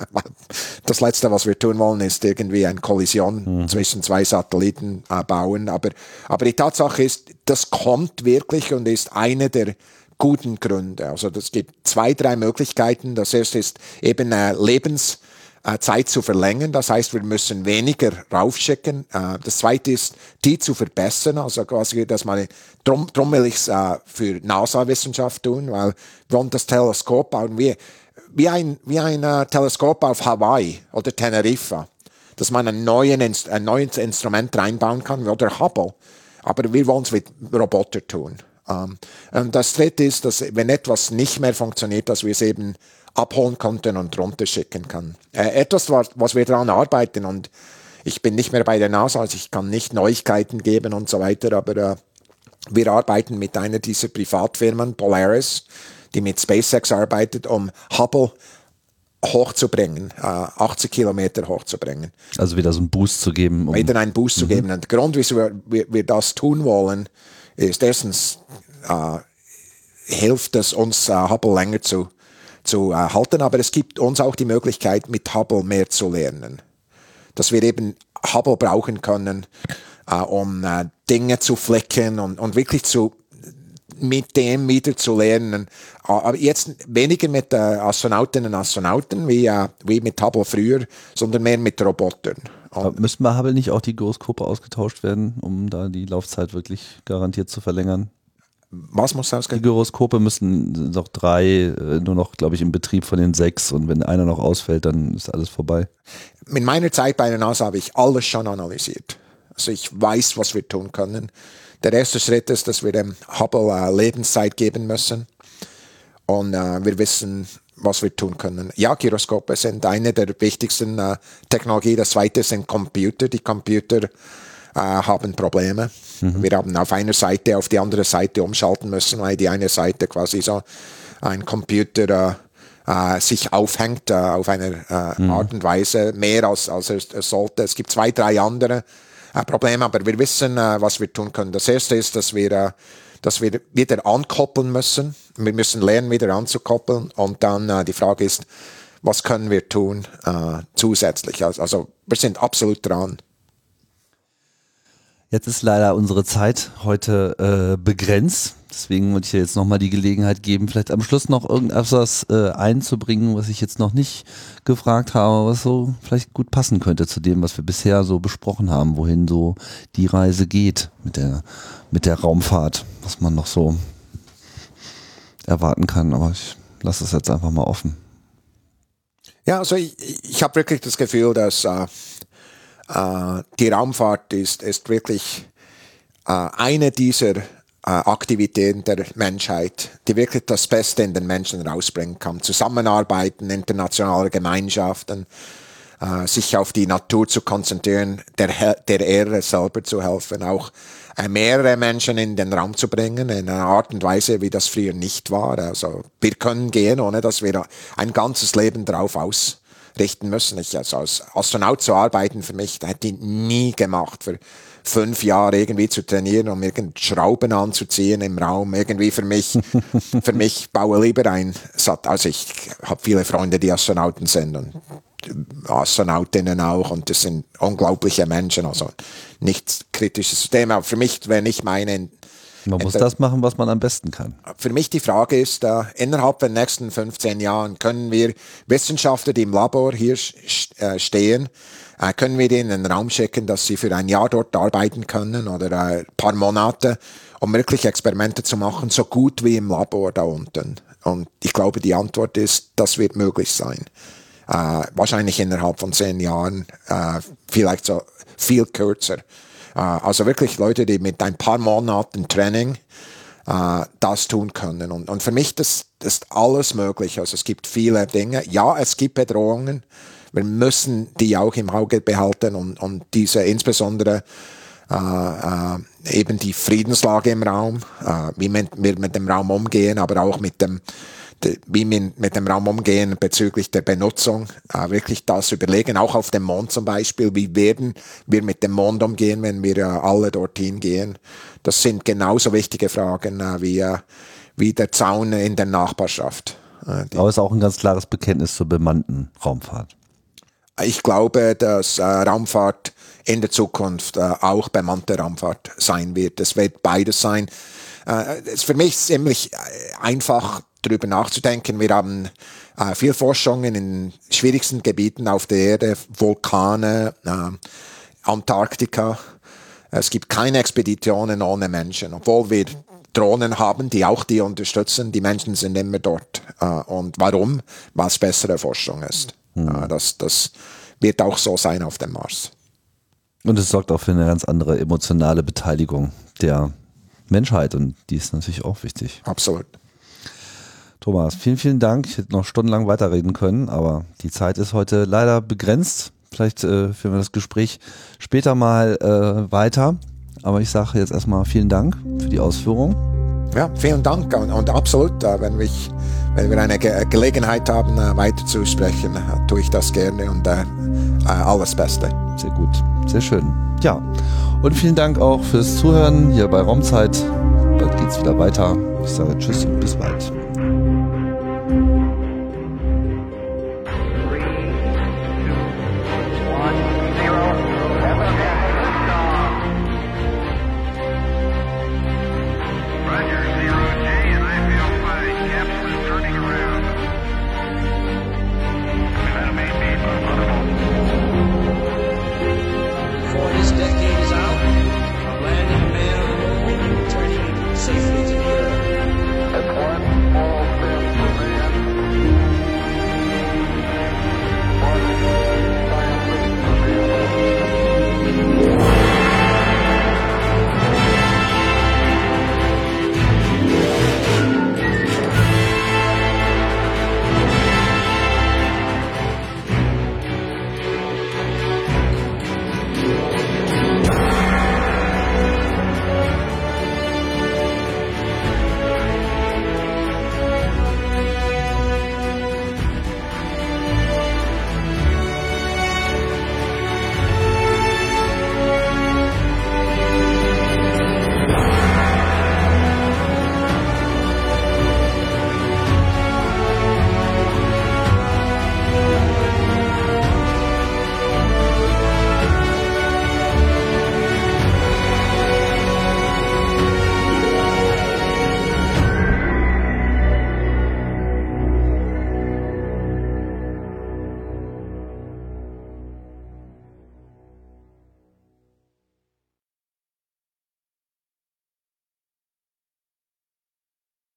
Das Letzte, was wir tun wollen, ist irgendwie eine Kollision mhm. zwischen zwei Satelliten äh, bauen. Aber, aber die Tatsache ist, das kommt wirklich und ist eine der guten Gründe. Also es gibt zwei, drei Möglichkeiten. Das erste ist eben äh, Lebenszeit zu verlängern. Das heißt, wir müssen weniger raufschicken. Äh, das zweite ist, die zu verbessern. Also quasi, dass man, drum, drum will ich es äh, für NASA-Wissenschaft tun, weil wir wollen das Teleskop bauen. Wir, Wie ein, wie ein uh, Teleskop auf Hawaii oder Teneriffa, dass man ein, neuen, ein neues Instrument reinbauen kann, oder Hubble. Aber wir wollen es mit Roboter tun. Um, und das dritte ist, dass wenn etwas nicht mehr funktioniert, dass wir es eben abholen konnten und runterschicken können. Äh, etwas, was, was wir daran arbeiten, und ich bin nicht mehr bei der NASA, also ich kann nicht Neuigkeiten geben und so weiter, aber äh, wir arbeiten mit einer dieser Privatfirmen, Polaris, die mit SpaceX arbeitet, um Hubble hochzubringen, äh, achtzig Kilometer hochzubringen. Also wieder so einen Boost zu geben. Um wieder einen Boost mhm. zu geben. Und der Grund, wieso wir, wir, wir das tun wollen, ist erstens, äh, hilft es uns, äh, Hubble länger zu, zu äh, halten, aber es gibt uns auch die Möglichkeit, mit Hubble mehr zu lernen. Dass wir eben Hubble brauchen können, äh, um äh, Dinge zu flicken und, und wirklich zu mit dem wieder zu lernen. Aber jetzt weniger mit äh, Astronautinnen und Astronauten wie, äh, wie mit Hubble früher, sondern mehr mit Robotern. Müssten bei Hubble nicht auch die Gyroskope ausgetauscht werden, um da die Laufzeit wirklich garantiert zu verlängern? Was muss ausgetauscht? Die Gyroskope müssen noch drei, äh, nur noch, glaube ich, im Betrieb von den sechs, und wenn einer noch ausfällt, dann ist alles vorbei. In meiner Zeit bei der NASA habe ich alles schon analysiert. Also ich weiß, was wir tun können. Der erste Schritt ist, dass wir dem Hubble äh, Lebenszeit geben müssen, und äh, wir wissen, was wir tun können. Ja, Gyroskope sind eine der wichtigsten äh, Technologien. Das zweite sind Computer. Die Computer äh, haben Probleme. Mhm. Wir haben auf einer Seite auf die andere Seite umschalten müssen, weil die eine Seite quasi so ein Computer äh, äh, sich aufhängt äh, auf eine äh, mhm. Art und Weise, mehr als, als er, er sollte. Es gibt zwei, drei andere Problem, aber wir wissen, uh, was wir tun können. Das erste ist, dass wir, uh, dass wir wieder ankoppeln müssen. Wir müssen lernen, wieder anzukoppeln. Und dann uh, die Frage ist, was können wir tun uh, zusätzlich? Also, also wir sind absolut dran. Jetzt ist leider unsere Zeit heute äh, begrenzt. Deswegen wollte ich dir jetzt nochmal die Gelegenheit geben, vielleicht am Schluss noch irgendetwas äh, einzubringen, was ich jetzt noch nicht gefragt habe, was so vielleicht gut passen könnte zu dem, was wir bisher so besprochen haben, wohin so die Reise geht mit der, mit der Raumfahrt, was man noch so erwarten kann. Aber ich lasse es jetzt einfach mal offen. Ja, also ich, ich habe wirklich das Gefühl, dass äh, äh, die Raumfahrt ist, ist wirklich äh, eine dieser äh, Aktivitäten der Menschheit, die wirklich das Beste in den Menschen rausbringen kann. Zusammenarbeiten, internationale Gemeinschaften, äh, sich auf die Natur zu konzentrieren, der, der Erde selber zu helfen, auch äh, mehrere Menschen in den Raum zu bringen, in einer Art und Weise, wie das früher nicht war. Also wir können gehen, ohne dass wir ein ganzes Leben drauf ausrichten müssen. Ich, also als Astronaut zu arbeiten, für mich, das hätte ich nie gemacht. Für fünf Jahre irgendwie zu trainieren, um irgend Schrauben anzuziehen im Raum, irgendwie für mich, für mich baue lieber ein Sat. Also ich habe viele Freunde, die Astronauten sind und Astronautinnen auch, und das sind unglaubliche Menschen, also nichts kritisches System, aber für mich, wenn ich meine... Man muss das machen, was man am besten kann. Für mich die Frage ist, äh, innerhalb der nächsten fünfzehn Jahren können wir Wissenschaftler, die im Labor hier äh, stehen, äh, können wir denen in den Raum schicken, dass sie für ein Jahr dort arbeiten können oder äh, ein paar Monate, um wirklich Experimente zu machen, so gut wie im Labor da unten. Und ich glaube, die Antwort ist, das wird möglich sein. Äh, wahrscheinlich innerhalb von zehn Jahren, äh, vielleicht so viel kürzer. Äh, also wirklich Leute, die mit ein paar Monaten Training äh, das tun können. Und, und für mich das, das ist alles möglich. Also es gibt viele Dinge. Ja, es gibt Bedrohungen. Wir müssen die auch im Auge behalten und, und diese insbesondere äh, äh, eben die Friedenslage im Raum, äh, wie wir mit dem Raum umgehen, aber auch mit dem wie wir mit dem Raum umgehen bezüglich der Benutzung, äh, wirklich das überlegen, auch auf dem Mond zum Beispiel, wie werden wir mit dem Mond umgehen, wenn wir äh, alle dorthin gehen. Das sind genauso wichtige Fragen äh, wie, äh, wie der Zaun in der Nachbarschaft. Äh, Aber es ist auch ein ganz klares Bekenntnis zur bemannten Raumfahrt. Ich glaube, dass äh, Raumfahrt in der Zukunft äh, auch bemannte Raumfahrt sein wird. Es wird beides sein. Äh, es ist für mich ziemlich einfach, darüber nachzudenken. Wir haben äh, viel Forschung in den schwierigsten Gebieten auf der Erde, Vulkane, äh, Antarktika. Es gibt keine Expeditionen ohne Menschen, obwohl wir Drohnen haben, die auch die unterstützen. Die Menschen sind immer dort. Äh, und warum? Weil es bessere Forschung ist. Hm. Äh, das, das wird auch so sein auf dem Mars. Und es sorgt auch für eine ganz andere emotionale Beteiligung der Menschheit, und die ist natürlich auch wichtig. Absolut. Thomas, vielen, vielen Dank. Ich hätte noch stundenlang weiterreden können, aber die Zeit ist heute leider begrenzt. Vielleicht äh, führen wir das Gespräch später mal äh, weiter. Aber ich sage jetzt erstmal vielen Dank für die Ausführung. Ja, vielen Dank und, und absolut, äh, wenn, wir, wenn wir eine Ge- Gelegenheit haben, äh, weiter zu sprechen, äh, tue ich das gerne, und äh, äh, alles Beste. Sehr gut, sehr schön. Ja, und vielen Dank auch fürs Zuhören hier bei Raumzeit. Bald geht's wieder weiter. Ich sage Tschüss und bis bald.